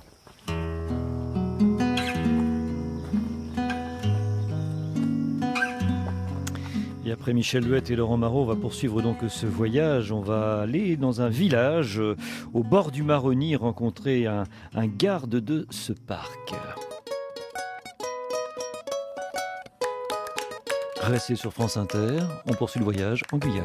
Et après Michel Huette et Laurent Marot, on va poursuivre donc ce voyage. On va aller dans un village euh, au bord du Maroni, rencontrer un, un garde de ce parc. Restez sur France Inter, on poursuit le voyage en Guyane.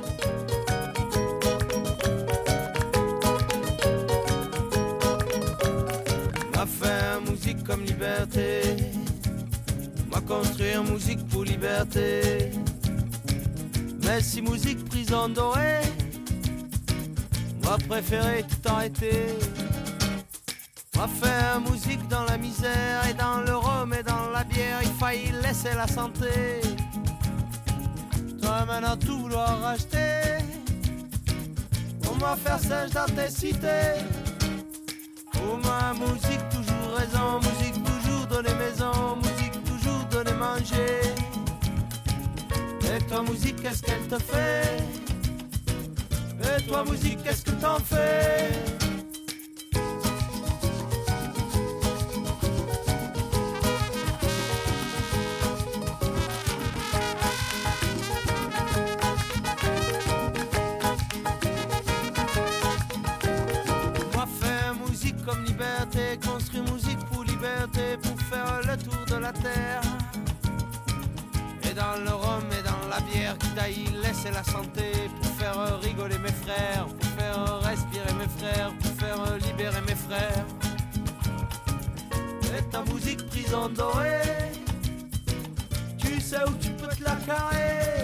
M'a faire musique comme liberté, m'a construire musique pour liberté. Mais si musique prison dorée, m'a préféré tout arrêter. M'a faire musique dans la misère et dans le rhum et dans la bière, il faillit laisser la santé. Toi maintenant tout vouloir racheter, pour m'a faire sage dans tes cités. Pour ma musique toujours raison, musique toujours donner maison, musique toujours donner manger. Et toi musique qu'est-ce qu'elle te fait? Et toi musique qu'est-ce que t'en fais? Moi faire musique comme liberté, construire musique pour liberté, pour faire le tour de la terre. Et dans le rhum et dans la bière qui taille laisser la santé, pour faire rigoler mes frères, pour faire respirer mes frères, pour faire libérer mes frères. Et ta musique prison dorée, tu sais où tu peux te la carrer.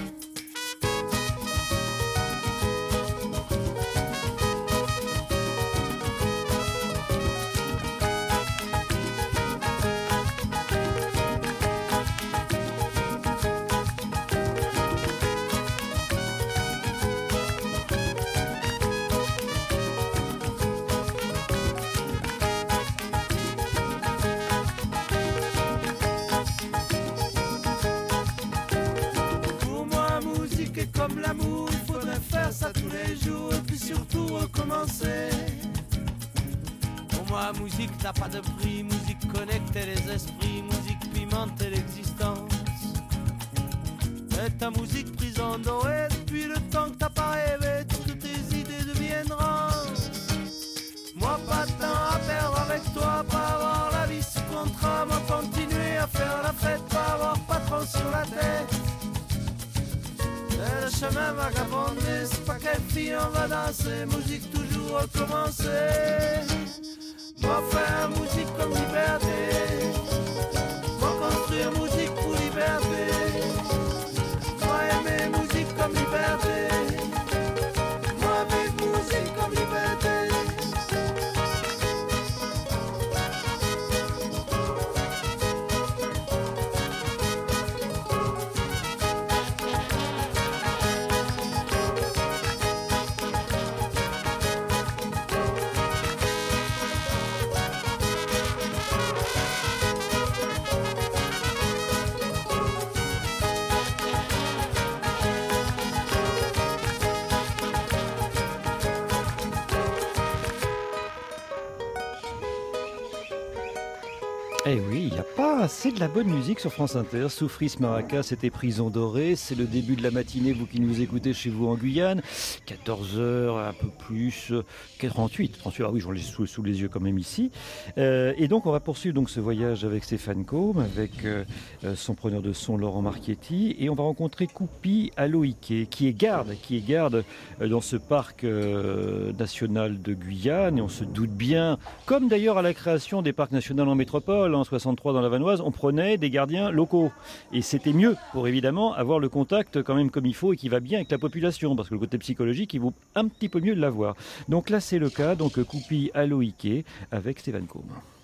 Comme l'amour, il faudrait faire ça tous les jours et puis surtout recommencer. Pour moi, musique n'a pas de prix, musique connecte les esprits, musique pimente l'existence. Et ta musique prison dorée, depuis le temps que t'as pas rêvé, toutes tes idées deviennent rances. Moi, pas de temps à perdre avec toi, pas avoir la vie sous contrat, moi continuer à faire la fête, pas avoir patron sur la tête. Et le chemin vagabondé, c'est pas quelle fille on va danser, musique toujours recommencer. Moi faire musique comme liberté, moi construire musique pour liberté, moi aimer musique comme liberté, moi vivre musique comme liberté. Eh oui, il n'y a pas assez de la bonne musique sur France Inter. Soufris Maracas, c'était Prison Dorée. C'est le début de la matinée, vous qui nous écoutez chez vous en Guyane. quatorze heures, un peu plus, trente-huit. trente-huit, ah oui, j'en ai sous, sous les yeux quand même ici. Euh, et donc, on va poursuivre donc, ce voyage avec Stéphane Côme, avec euh, son preneur de son Laurent Marchetti. Et on va rencontrer Koupi Aloïké, qui est garde, qui est garde dans ce parc euh, national de Guyane. Et on se doute bien, comme d'ailleurs à la création des parcs nationaux en métropole, en soixante-trois dans la Vanoise, on prenait des gardiens locaux. Et c'était mieux pour évidemment avoir le contact quand même comme il faut et qui va bien avec la population, parce que le côté psychologique, il vaut un petit peu mieux de l'avoir. Donc là, c'est le cas. Donc Koupi Aloïké avec Stéphane Côme.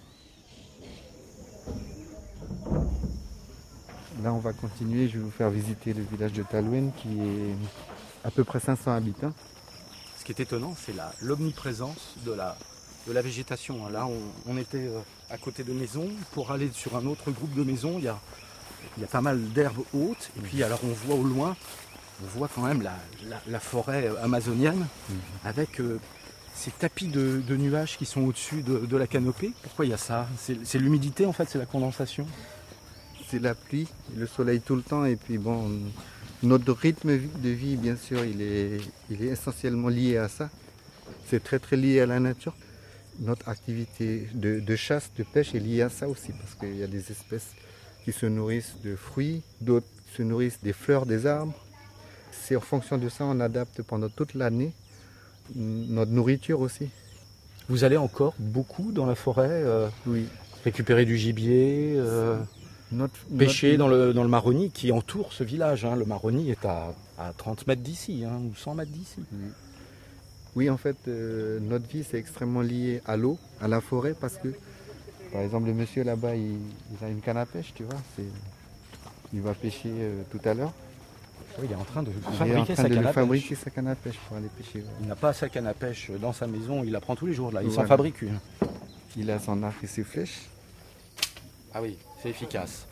Là, on va continuer. Je vais vous faire visiter le village de Talouine qui est à peu près cinq cents habitants. Ce qui est étonnant, c'est la, l'omniprésence de la, de la végétation. Là, on, on était à côté de maisons. Pour aller sur un autre groupe de maisons, il y a, il y a pas mal d'herbes hautes. Et puis, alors, on voit au loin, on voit quand même la, la, la forêt amazonienne avec euh, ces tapis de, de nuages qui sont au-dessus de, de la canopée. Pourquoi il y a ça? C'est, c'est l'humidité, en fait, c'est la condensation? C'est la pluie, le soleil tout le temps. Et puis, bon, notre rythme de vie, bien sûr, il est, il est essentiellement lié à ça. C'est très, très lié à la nature. Notre activité de, de chasse, de pêche est liée à ça aussi, parce qu'il y a des espèces qui se nourrissent de fruits, d'autres se nourrissent des fleurs des arbres. C'est en fonction de ça on adapte pendant toute l'année notre nourriture aussi. Vous allez encore beaucoup dans la forêt euh, Oui. Récupérer du gibier, euh, notre, pêcher notre... Dans, le, dans le Maroni qui entoure ce village. Hein. Le Maroni est à, à trente mètres d'ici, hein, ou cent mètres d'ici. Oui. Oui, en fait, euh, notre vie, c'est extrêmement lié à l'eau, à la forêt, parce que, par exemple, le monsieur là-bas, il, il a une canne à pêche, tu vois. C'est, il va pêcher euh, tout à l'heure. Oui, il est en train de il fabriquer, est en train sa, de canne fabriquer sa canne à pêche pour aller pêcher. Ouais. Il n'a pas sa canne à pêche dans sa maison, il la prend tous les jours, là. Il voilà. s'en fabrique une. Il a son arc et ses flèches. Ah oui, c'est efficace.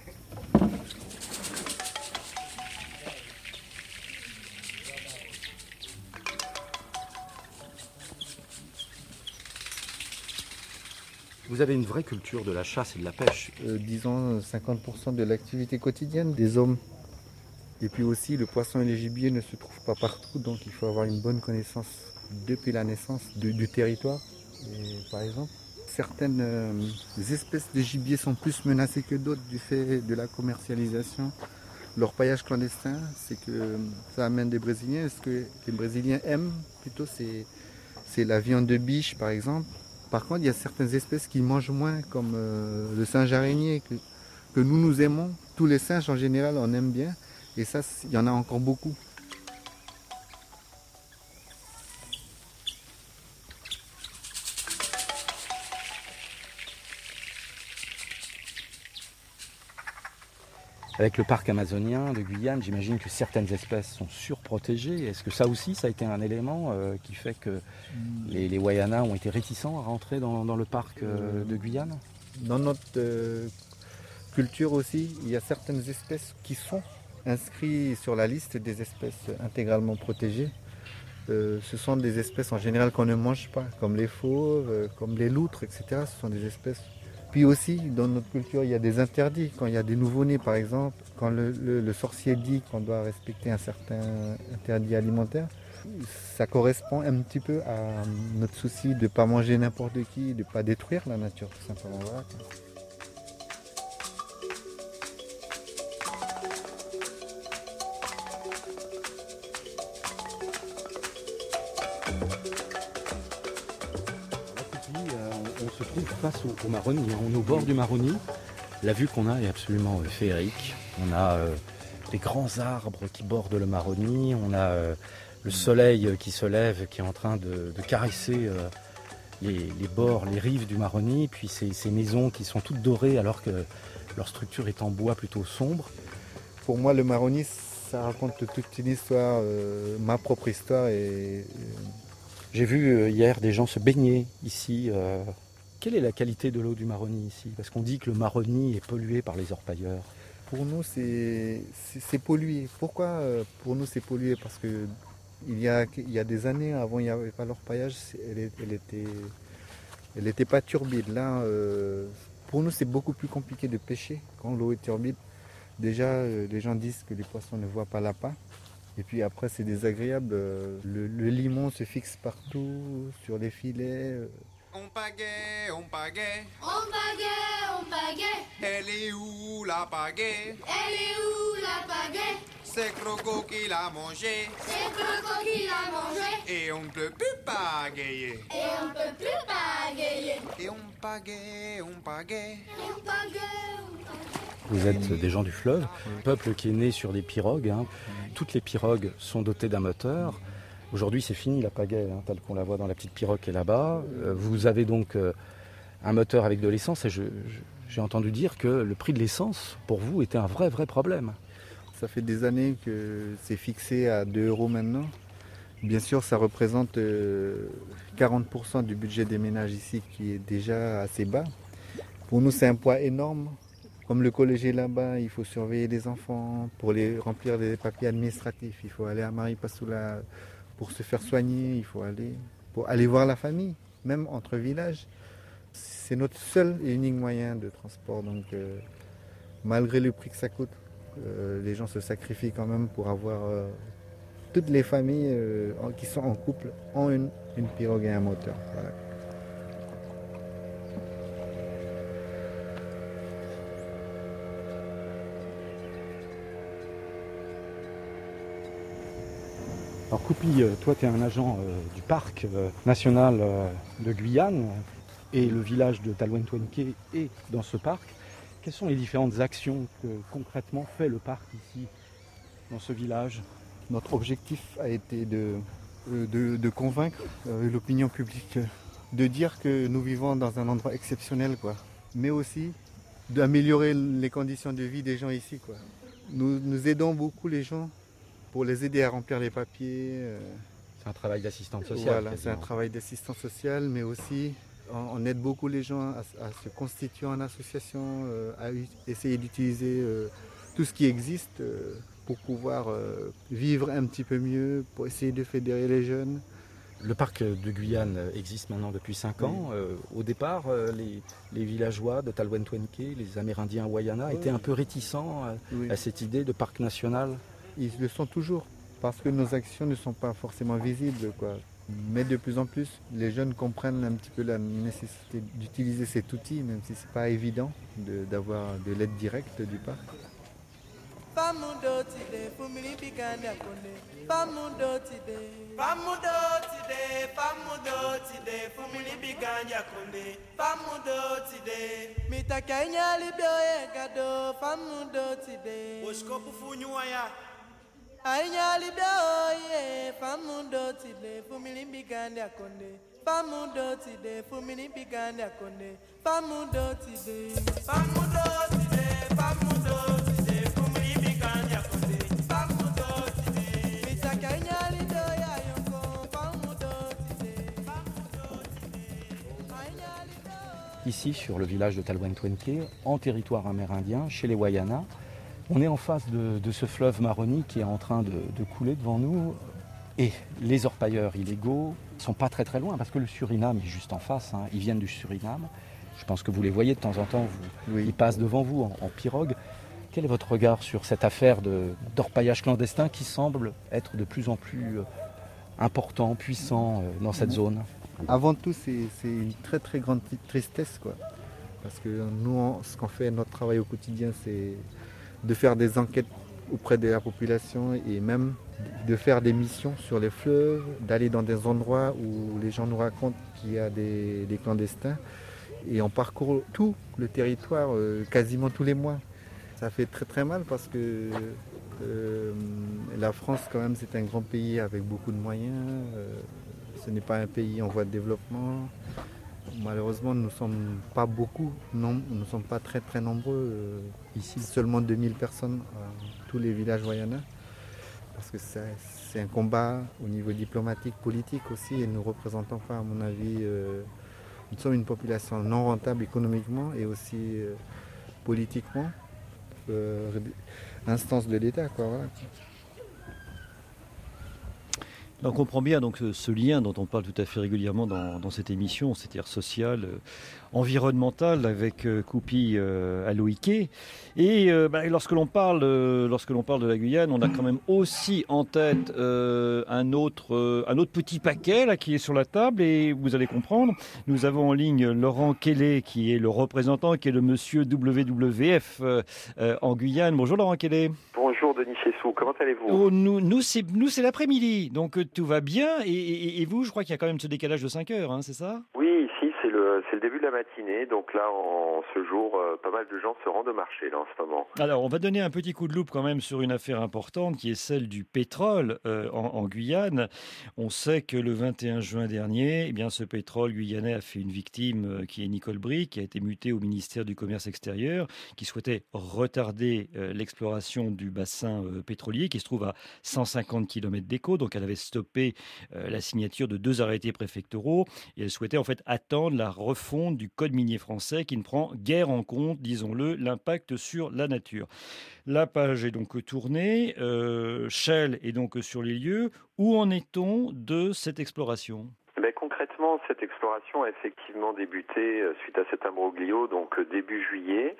Vous avez une vraie culture de la chasse et de la pêche. Euh, disons cinquante pour cent de l'activité quotidienne des hommes. Et puis aussi, le poisson et les gibiers ne se trouvent pas partout, donc il faut avoir une bonne connaissance depuis la naissance du, du territoire. Et, par exemple, certaines euh, espèces de gibier sont plus menacées que d'autres du fait de la commercialisation. L'orpaillage clandestin, c'est que ça amène des Brésiliens. Ce que les Brésiliens aiment plutôt, c'est, c'est la viande de biche, par exemple. Par contre, il y a certaines espèces qui mangent moins, comme euh, le singe araignée, que, que nous, nous aimons. Tous les singes, en général, on aime bien. Et ça, il y en a encore beaucoup. Avec le parc amazonien de Guyane, j'imagine que certaines espèces sont surprotégées. Est-ce que ça aussi, ça a été un élément euh, qui fait que les, les Wayanas ont été réticents à rentrer dans, dans le parc euh, de Guyane? Dans notre euh, culture aussi, il y a certaines espèces qui sont inscrites sur la liste des espèces intégralement protégées. Euh, ce sont des espèces en général qu'on ne mange pas, comme les fauves, euh, comme les loutres, et cetera. Ce sont des espèces. Puis aussi, dans notre culture, il y a des interdits. Quand il y a des nouveau-nés, par exemple, quand le, le, le sorcier dit qu'on doit respecter un certain interdit alimentaire, ça correspond un petit peu à notre souci de ne pas manger n'importe qui, de ne pas détruire la nature, tout simplement. Voilà. On se trouve face au, au Maroni, on est au bord du Maroni. La vue qu'on a est absolument euh, féerique. On a euh, des grands arbres qui bordent le Maroni, on a euh, le soleil qui se lève, qui est en train de, de caresser euh, les, les bords, les rives du Maroni, puis ces, ces maisons qui sont toutes dorées alors que leur structure est en bois plutôt sombre. Pour moi, le Maroni, ça raconte toute une histoire, euh, ma propre histoire. Et, et... J'ai vu euh, hier des gens se baigner ici. Euh... Quelle est la qualité de l'eau du Maroni ici? Parce qu'on dit que le Maroni est pollué par les orpailleurs. Pour nous, c'est, c'est, c'est pollué. Pourquoi pour nous c'est pollué? Parce que il y a, il y a des années, avant il n'y avait pas l'orpaillage, elle, elle était, elle n'était pas turbide. Là, euh, pour nous, c'est beaucoup plus compliqué de pêcher quand l'eau est turbide. Déjà, euh, les gens disent que les poissons ne voient pas l'appât. Et puis après, c'est désagréable. Le, le limon se fixe partout, sur les filets. On pagaie, on pagaie. On pagaie, on pagaie. Elle est où la pagaie? Elle est où la pagaie? C'est Croco qui l'a mangé. C'est Croco qui l'a mangé. Et on ne peut plus pagayer. Et on ne peut plus pagayer. Et on pagaie, on pagaie. Et on pagaie, on pagaie. Vous êtes des gens du fleuve, un peuple qui est né sur des pirogues. Hein. Toutes les pirogues sont dotées d'un moteur. Aujourd'hui, c'est fini la pagaie, hein, telle qu'on la voit dans la petite pirogue qui est là-bas. Euh, vous avez donc euh, un moteur avec de l'essence et je, je, j'ai entendu dire que le prix de l'essence, pour vous, était un vrai, vrai problème. Ça fait des années que c'est fixé à deux euros maintenant. Bien sûr, ça représente euh, quarante pour cent du budget des ménages ici qui est déjà assez bas. Pour nous, c'est un poids énorme. Comme le collège est là-bas, il faut surveiller les enfants pour les remplir des papiers administratifs. Il faut aller à Maripasoula pour se faire soigner, il faut aller pour aller voir la famille, même entre villages. C'est notre seul et unique moyen de transport. Donc, euh, malgré le prix que ça coûte, euh, les gens se sacrifient quand même pour avoir euh, toutes les familles euh, qui sont en couple ont une, une pirogue et un moteur. Voilà. Alors Coupi, toi tu es un agent euh, du parc euh, national euh, de Guyane et le village de Talouentouenké est dans ce parc. Quelles sont les différentes actions que concrètement fait le parc ici, dans ce village? Notre objectif a été de, de, de convaincre euh, l'opinion publique, de dire que nous vivons dans un endroit exceptionnel, quoi. Mais aussi d'améliorer les conditions de vie des gens ici, quoi. Nous, nous aidons beaucoup les gens pour les aider à remplir les papiers. Euh, c'est un travail d'assistante sociale. Voilà, c'est un travail d'assistance sociale, mais aussi on, on aide beaucoup les gens à, à se constituer en association, euh, à u- essayer d'utiliser euh, tout ce qui existe euh, pour pouvoir euh, vivre un petit peu mieux, pour essayer de fédérer les jeunes. Le parc de Guyane existe maintenant depuis cinq ans. Oui. Euh, au départ, euh, les, les villageois de Talouentouenké, les Amérindiens Wayana, oui. étaient un peu réticents à, oui. à cette idée de parc national. Ils le sont toujours, parce que nos actions ne sont pas forcément visibles, quoi. Mais de plus en plus, les jeunes comprennent un petit peu la nécessité d'utiliser cet outil, même si ce n'est pas évident de, d'avoir de l'aide directe du parc. Pamudo tide, fumili biganda konde. Pamudo tide, pamudo tide, pamudo tide, fumili biganda konde. Pamudo tide, mitakanya libyoye gado. Pamudo tide, oskopu funyuaya. Ainya libyoye, pamudo tide, fumili biganda konde. Pamudo tide, fumili biganda konde. Pamudo tide, pamudo tide, pamudo tide. Ici, sur le village de Talouentouenké, en territoire amérindien, chez les Wayana, on est en face de, de ce fleuve Maroni qui est en train de, de couler devant nous. Et les orpailleurs illégaux ne sont pas très très loin parce que le Suriname est juste en face, hein. Ils viennent du Suriname. Je pense que vous les voyez de temps en temps, vous, oui. Ils passent devant vous en, en pirogue. Quel est votre regard sur cette affaire de, d'orpaillage clandestin qui semble être de plus en plus important, puissant euh, dans cette zone? Avant tout, c'est, c'est une très très grande tristesse, quoi. Parce que nous, on, ce qu'on fait, notre travail au quotidien, c'est de faire des enquêtes auprès de la population et même de faire des missions sur les fleuves, d'aller dans des endroits où les gens nous racontent qu'il y a des, des clandestins. Et on parcourt tout le territoire euh, quasiment tous les mois. Ça fait très très mal parce que euh, la France, quand même, c'est un grand pays avec beaucoup de moyens. Euh, ce n'est pas un pays en voie de développement. Malheureusement, nous ne sommes pas beaucoup, non, nous ne sommes pas très très nombreux. Euh, ici, seulement deux mille personnes dans tous les villages Wayana. Parce que c'est, c'est un combat au niveau diplomatique, politique aussi, et nous ne représentons pas, à mon avis, euh, nous sommes une population non rentable économiquement et aussi euh, politiquement. Euh, instance de l'État, quoi, voilà. On comprend bien donc ce, ce lien dont on parle tout à fait régulièrement dans, dans cette émission, c'est-à-dire social, euh, environnemental, avec euh, Coupi euh, Aloïké. Et euh, bah, lorsque l'on parle, euh, lorsque l'on parle de la Guyane, on a quand même aussi en tête euh, un autre, euh, un autre petit paquet là qui est sur la table. Et vous allez comprendre, nous avons en ligne Laurent Kellet, qui est le représentant, qui est le Monsieur W W F euh, euh, en Guyane. Bonjour Laurent Kellet. Bonjour Denis Chessou, comment allez-vous? Oh, nous, nous, c'est, nous, c'est l'après-midi, donc euh, tout va bien. Et, et, et vous, je crois qu'il y a quand même ce décalage de cinq heures, hein, c'est ça? Oui, ici, c'est le, c'est le début de la matinée. Donc là, en ce jour, euh, pas mal de gens se rendent au marché là, en ce moment. Alors, on va donner un petit coup de loupe quand même sur une affaire importante qui est celle du pétrole euh, en, en Guyane. On sait que le vingt et un juin dernier, eh bien, ce pétrole guyanais a fait une victime euh, qui est Nicole Bricq, qui a été mutée au ministère du Commerce extérieur, qui souhaitait retarder euh, l'exploration du bassin euh, pétrolier qui se trouve à cent cinquante kilomètres d'Écault. Donc, elle avait stoppé euh, la signature de deux arrêtés préfectoraux et elle souhaitait en fait attendre la refonte du code minier français qui ne prend guère en compte, disons-le, l'impact sur la nature. La page est donc tournée. Euh, Shell est donc sur les lieux. Où en est-on de cette exploration ? Ben, concrètement, cette exploration a effectivement débuté suite à cet imbroglio, donc début juillet.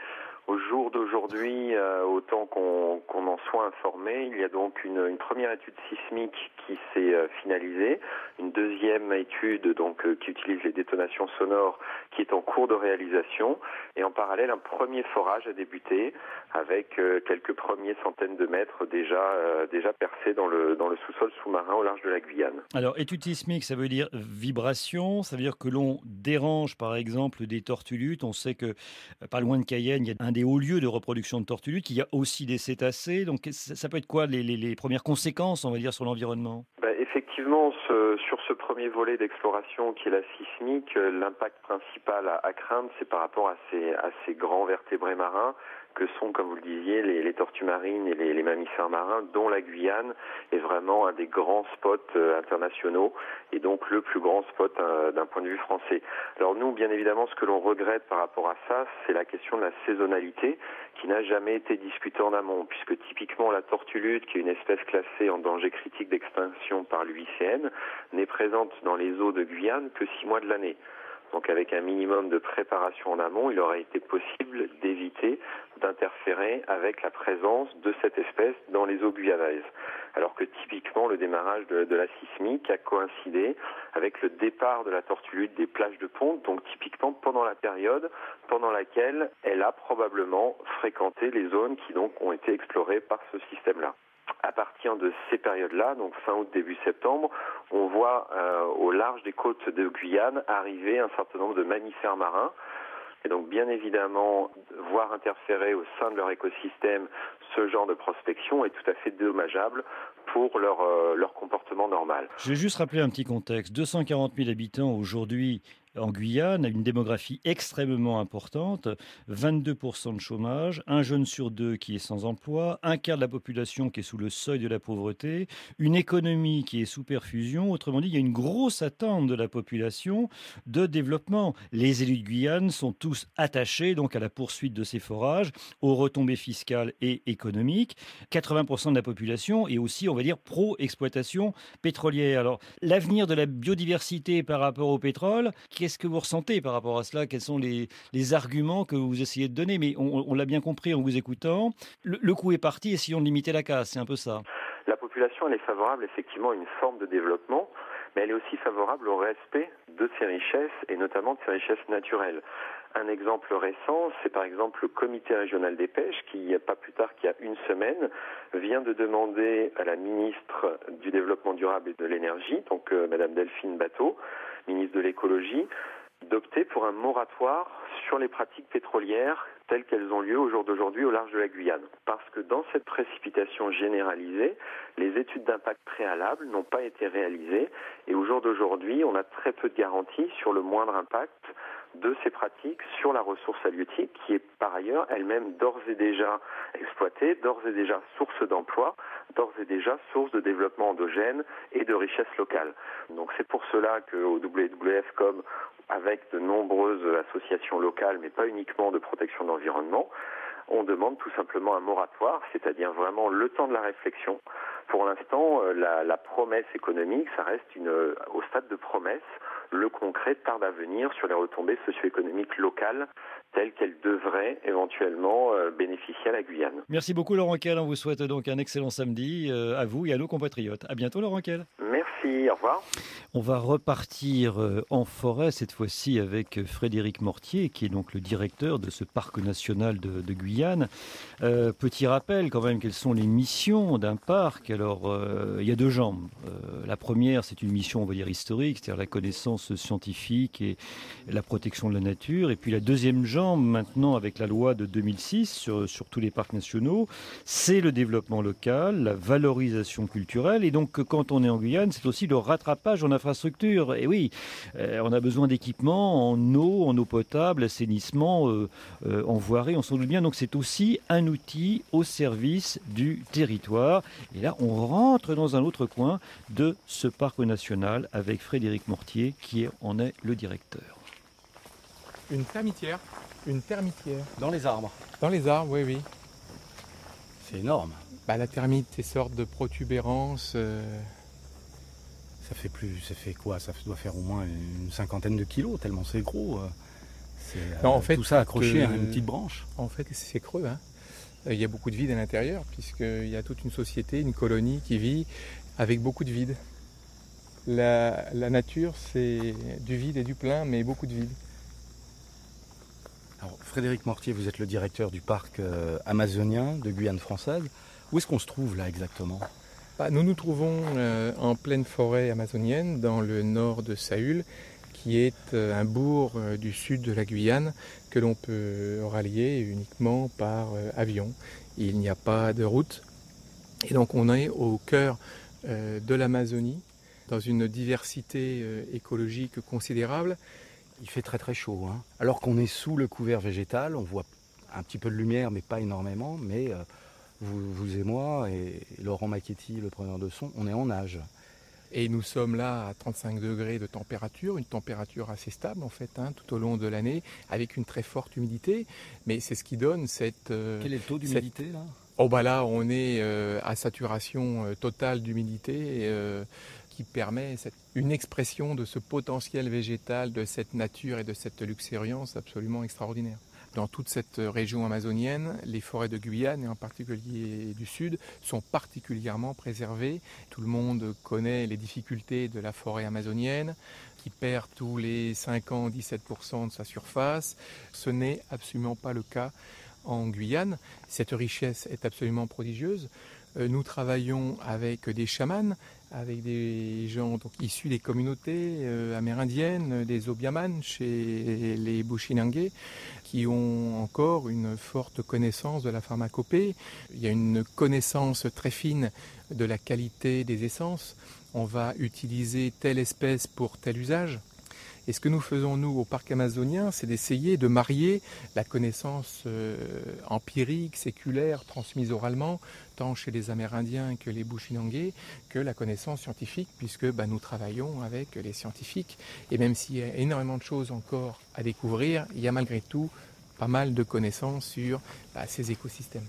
Au jour d'aujourd'hui, euh, autant qu'on qu'on en soit informé, il y a donc une, une première étude sismique qui s'est euh, finalisée, une deuxième étude donc euh, qui utilise les détonations sonores qui est en cours de réalisation, et en parallèle un premier forage a débuté avec euh, quelques premiers centaines de mètres déjà euh, déjà percés dans le dans le sous-sol sous-marin au large de la Guyane. Alors étude sismique, ça veut dire vibration, ça veut dire que l'on dérange par exemple des tortulutes. On sait que euh, pas loin de Cayenne, il y a un des hauts lieux de reproduction de tortulutes, il y a aussi des cétacés. Donc ça, ça peut être quoi les, les, les premières conséquences, on va dire, sur l'environnement? Bah, effectivement, ce, sur ce premier volet d'exploration qui est la sismique, euh, l'impact principal à, à craindre, c'est par rapport à ces, à ces grands vertébrés marins que sont, comme vous le disiez, les, les tortues marines et les, les mammifères marins, dont la Guyane est vraiment un des grands spots euh, internationaux et donc le plus grand spot euh, d'un point de vue français. Alors nous, bien évidemment, ce que l'on regrette par rapport à ça, c'est la question de la saisonnalité qui n'a jamais été discutée en amont, puisque typiquement la tortulute, qui est une espèce classée en danger critique d'extinction par l'U I C N, n'est présente dans les eaux de Guyane que six mois de l'année. Donc avec un minimum de préparation en amont, il aurait été possible d'éviter d'interférer avec la présence de cette espèce dans les eaux guyanaises. Alors que typiquement le démarrage de, de la sismique a coïncidé avec le départ de la tortulute des plages de ponte, donc typiquement pendant la période pendant laquelle elle a probablement fréquenté les zones qui donc ont été explorées par ce système-là. À partir de ces périodes-là, donc fin août, début septembre, on voit euh, au large des côtes de Guyane arriver un certain nombre de mammifères marins. Et donc bien évidemment, voir interférer au sein de leur écosystème ce genre de prospection est tout à fait dommageable pour leur, euh, leur comportement normal. Je vais juste rappeler un petit contexte. deux cent quarante mille habitants aujourd'hui en Guyane, une démographie extrêmement importante, vingt-deux pour cent de chômage, un jeune sur deux qui est sans emploi, un quart de la population qui est sous le seuil de la pauvreté, une économie qui est sous perfusion. Autrement dit, il y a une grosse attente de la population de développement. Les élus de Guyane sont tous attachés donc à la poursuite de ces forages, aux retombées fiscales et économiques. quatre-vingts pour cent de la population est aussi, on va dire, pro-exploitation pétrolière. Alors, l'avenir de la biodiversité par rapport au pétrole, qu'est-ce que vous ressentez par rapport à cela? Quels sont les, les arguments que vous essayez de donner? Mais on, on l'a bien compris en vous écoutant. Le, le coup est parti, essayons de limiter la casse, c'est un peu ça. La population, elle est favorable effectivement à une forme de développement, mais elle est aussi favorable au respect de ses richesses et notamment de ses richesses naturelles. Un exemple récent, c'est par exemple le comité régional des pêches qui, pas plus tard qu'il y a une semaine, vient de demander à la ministre du Développement durable et de l'énergie, donc euh, Madame Delphine Batho, ministre de l'écologie, d'opter pour un moratoire sur les pratiques pétrolières telles qu'elles ont lieu au jour d'aujourd'hui au large de la Guyane. Parce que dans cette précipitation généralisée, les études d'impact préalables n'ont pas été réalisées et au jour d'aujourd'hui, on a très peu de garanties sur le moindre impact de ces pratiques sur la ressource halieutique qui est par ailleurs elle-même d'ores et déjà exploitée, d'ores et déjà source d'emploi, d'ores et déjà source de développement endogène et de richesse locale. Donc c'est pour cela qu'au W W F, comme avec de nombreuses associations locales, mais pas uniquement de protection de l'environnement, on demande tout simplement un moratoire, c'est-à-dire vraiment le temps de la réflexion. Pour l'instant, la, la promesse économique, ça reste une, au stade de promesse. Le concret tarde à venir sur les retombées socio-économiques locales telles qu'elles devraient éventuellement euh, bénéficier à la Guyane. Merci beaucoup Laurent Kell, on vous souhaite donc un excellent samedi euh, à vous et à nos compatriotes. À bientôt Laurent Kell. Merci, au revoir. On va repartir en forêt cette fois-ci avec Frédéric Mortier qui est donc le directeur de ce parc national de, de Guyane. Euh, petit rappel quand même, quelles sont les missions d'un parc? Alors euh, il y a deux jambes. Euh, la première, c'est une mission on va dire historique, c'est-à-dire la connaissance scientifique et la protection de la nature. Et puis la deuxième jambe maintenant avec la loi de deux mille six sur, sur tous les parcs nationaux, c'est le développement local, la valorisation culturelle. Et donc quand on est en Guyane, c'est aussi le rattrapage en infrastructure. Et oui, euh, on a besoin d'équipements en eau, en eau potable, assainissement, euh, euh, en voirie, on s'en doute bien. Donc c'est aussi un outil au service du territoire. Et là, on rentre dans un autre coin de ce parc national avec Frédéric Mortier qui en est le directeur. Une termitière. Une termitière. Dans les arbres. Dans les arbres, oui, oui. C'est énorme. Bah, la termite, c'est sorte de protubérance. Euh... Ça fait plus, ça fait quoi? Ça doit faire au moins une cinquantaine de kilos, tellement c'est gros. C'est, non, en fait, tout ça accroché euh, à une petite branche. En fait, c'est creux. Hein. Il y a beaucoup de vide à l'intérieur, puisqu'il y a toute une société, une colonie qui vit avec beaucoup de vide. La, la nature, c'est du vide et du plein, mais beaucoup de vide. Alors, Frédéric Mortier, vous êtes le directeur du parc euh, amazonien de Guyane française. Où est-ce qu'on se trouve là exactement ? Bah, nous nous trouvons euh, en pleine forêt amazonienne, dans le nord de Saül, qui est euh, un bourg euh, du sud de la Guyane que l'on peut rallier uniquement par euh, avion. Il n'y a pas de route. Et donc on est au cœur euh, de l'Amazonie, dans une diversité euh, écologique considérable. Il fait très très chaud. Hein. Alors qu'on est sous le couvert végétal, on voit un petit peu de lumière, mais pas énormément. Mais euh, vous, vous et moi, et Laurent Macchetti, le preneur de son, on est en nage. Et nous sommes là à trente-cinq degrés de température, une température assez stable en fait, hein, tout au long de l'année, avec une très forte humidité. Mais c'est ce qui donne cette... Euh, Quel est le taux d'humidité cette... là ? Oh bah là, on est euh, à saturation euh, totale d'humidité euh, qui permet cette, une expression de ce potentiel végétal, de cette nature et de cette luxuriance absolument extraordinaire. Dans toute cette région amazonienne, les forêts de Guyane, et en particulier du Sud, sont particulièrement préservées. Tout le monde connaît les difficultés de la forêt amazonienne, qui perd tous les cinq ans dix-sept pour cent de sa surface. Ce n'est absolument pas le cas en Guyane. Cette richesse est absolument prodigieuse. Nous travaillons avec des chamans, avec des gens donc, issus des communautés euh, amérindiennes, des Obiaman, chez les Bushinangé, qui ont encore une forte connaissance de la pharmacopée. Il y a une connaissance très fine de la qualité des essences. On va utiliser telle espèce pour tel usage. Et ce que nous faisons, nous, au parc amazonien, c'est d'essayer de marier la connaissance euh, empirique, séculaire, transmise oralement, tant chez les Amérindiens que les Bushinangé, que la connaissance scientifique, puisque bah, nous travaillons avec les scientifiques. Et même s'il y a énormément de choses encore à découvrir, il y a malgré tout pas mal de connaissances sur bah, ces écosystèmes.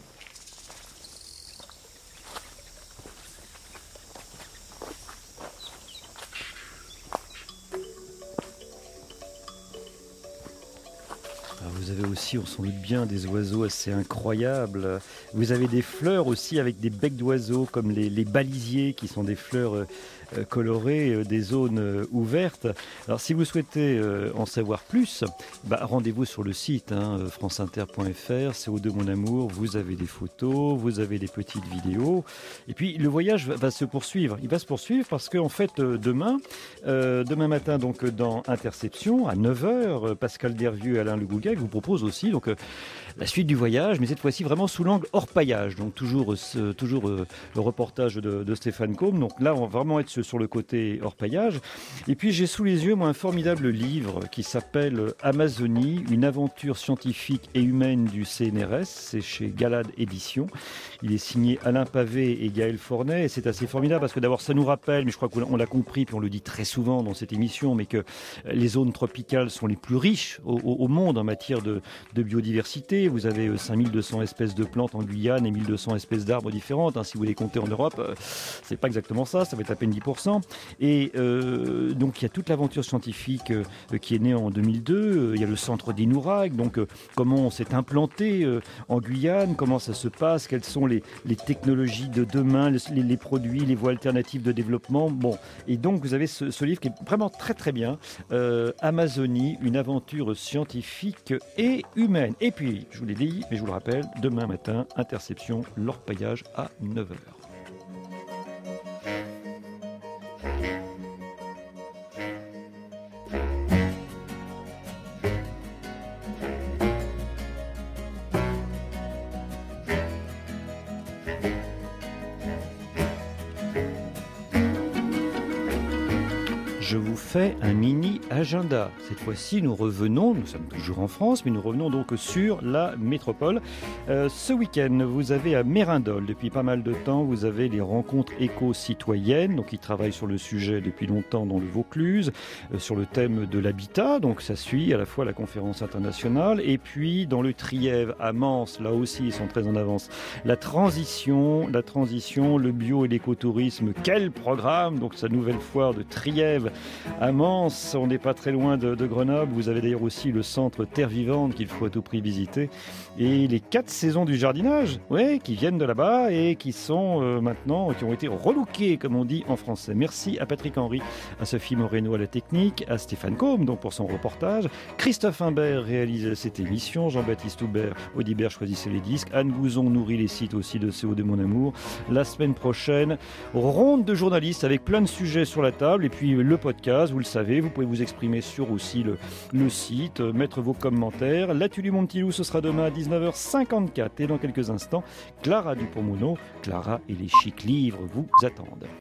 Vous avez aussi, on s'en doute bien, des oiseaux assez incroyables. Vous avez des fleurs aussi avec des becs d'oiseaux, comme les, les balisiers, qui sont des fleurs euh, colorées, euh, des zones euh, ouvertes. Alors, si vous souhaitez euh, en savoir plus, bah, rendez-vous sur le site hein, france inter point f r, C O deux Mon Amour. Vous avez des photos, vous avez des petites vidéos. Et puis, le voyage va, va se poursuivre. Il va se poursuivre parce qu'en fait, euh, demain, euh, demain matin, donc dans Interception, à neuf heures, Pascal Dervieux et Alain Le Gouguet vous propose aussi donc euh, la suite du voyage, mais cette fois-ci vraiment sous l'angle hors paillage. Donc toujours, euh, toujours euh, le reportage de, de Stéphane Combe. Donc là, on va vraiment être sur le côté hors paillage. Et puis j'ai sous les yeux moi un formidable livre qui s'appelle Amazonie, une aventure scientifique et humaine du C N R S. C'est chez Galade Éditions. Il est signé Alain Pavé et Gaël Fornet. Et c'est assez formidable parce que d'abord ça nous rappelle, mais je crois qu'on l'a compris, puis on le dit très souvent dans cette émission, mais que les zones tropicales sont les plus riches au, au, au monde en matière de, de biodiversité. Vous avez cinq mille deux cents espèces de plantes en Guyane et mille deux cents espèces d'arbres différentes. Hein, si vous les comptez en Europe, euh, c'est pas exactement ça, ça va être à peine dix pour cent. Et euh, donc il y a toute l'aventure scientifique euh, qui est née en deux mille deux. Euh, il y a le centre d'Inourag, donc euh, comment on s'est implanté euh, en Guyane, comment ça se passe, quelles sont les, les technologies de demain, les, les produits, les voies alternatives de développement. Bon, et donc vous avez ce, ce livre qui est vraiment très très bien, euh, Amazonie, une aventure scientifique et humaine. Et puis, je vous l'ai dit, mais je vous le rappelle, demain matin, Interception, l'orpaillage à neuf heures. Je vous fais un mini agenda. Cette fois-ci, nous revenons, nous sommes toujours en France, mais nous revenons donc sur la métropole. Euh, ce week-end, vous avez à Mérindol, depuis pas mal de temps, vous avez les rencontres éco-citoyennes, donc ils travaillent sur le sujet depuis longtemps dans le Vaucluse, euh, sur le thème de l'habitat, donc ça suit à la fois la conférence internationale, et puis dans le Trièves à Mans, là aussi ils sont très en avance, la transition, la transition, le bio et l'écotourisme, quel programme, donc sa nouvelle foire de Trièves à Mans, on n'est pas très loin de, de Grenoble. Vous avez d'ailleurs aussi le centre Terre Vivante qu'il faut à tout prix visiter. Et les quatre saisons du jardinage, ouais, qui viennent de là-bas et qui sont euh, maintenant, qui ont été relookées, comme on dit en français. Merci à Patrick Henry, à Sophie Moreno à la technique, à Stéphane Combe donc pour son reportage. Christophe Imbert réalisait cette émission, Jean-Baptiste Aubert, Audibert choisissait les disques, Anne Bouzon nourrit les sites aussi de C O deux Mon Amour. La semaine prochaine, ronde de journalistes avec plein de sujets sur la table et puis le podcast, vous le savez, vous pouvez vous exprimer sur aussi le, le site, mettre vos commentaires. L'Atu du Mon Petit Loup, ce sera demain à dix-neuf heures cinquante-quatre et dans quelques instants, Clara Dupont-Mono, Clara et les chics livres vous attendent.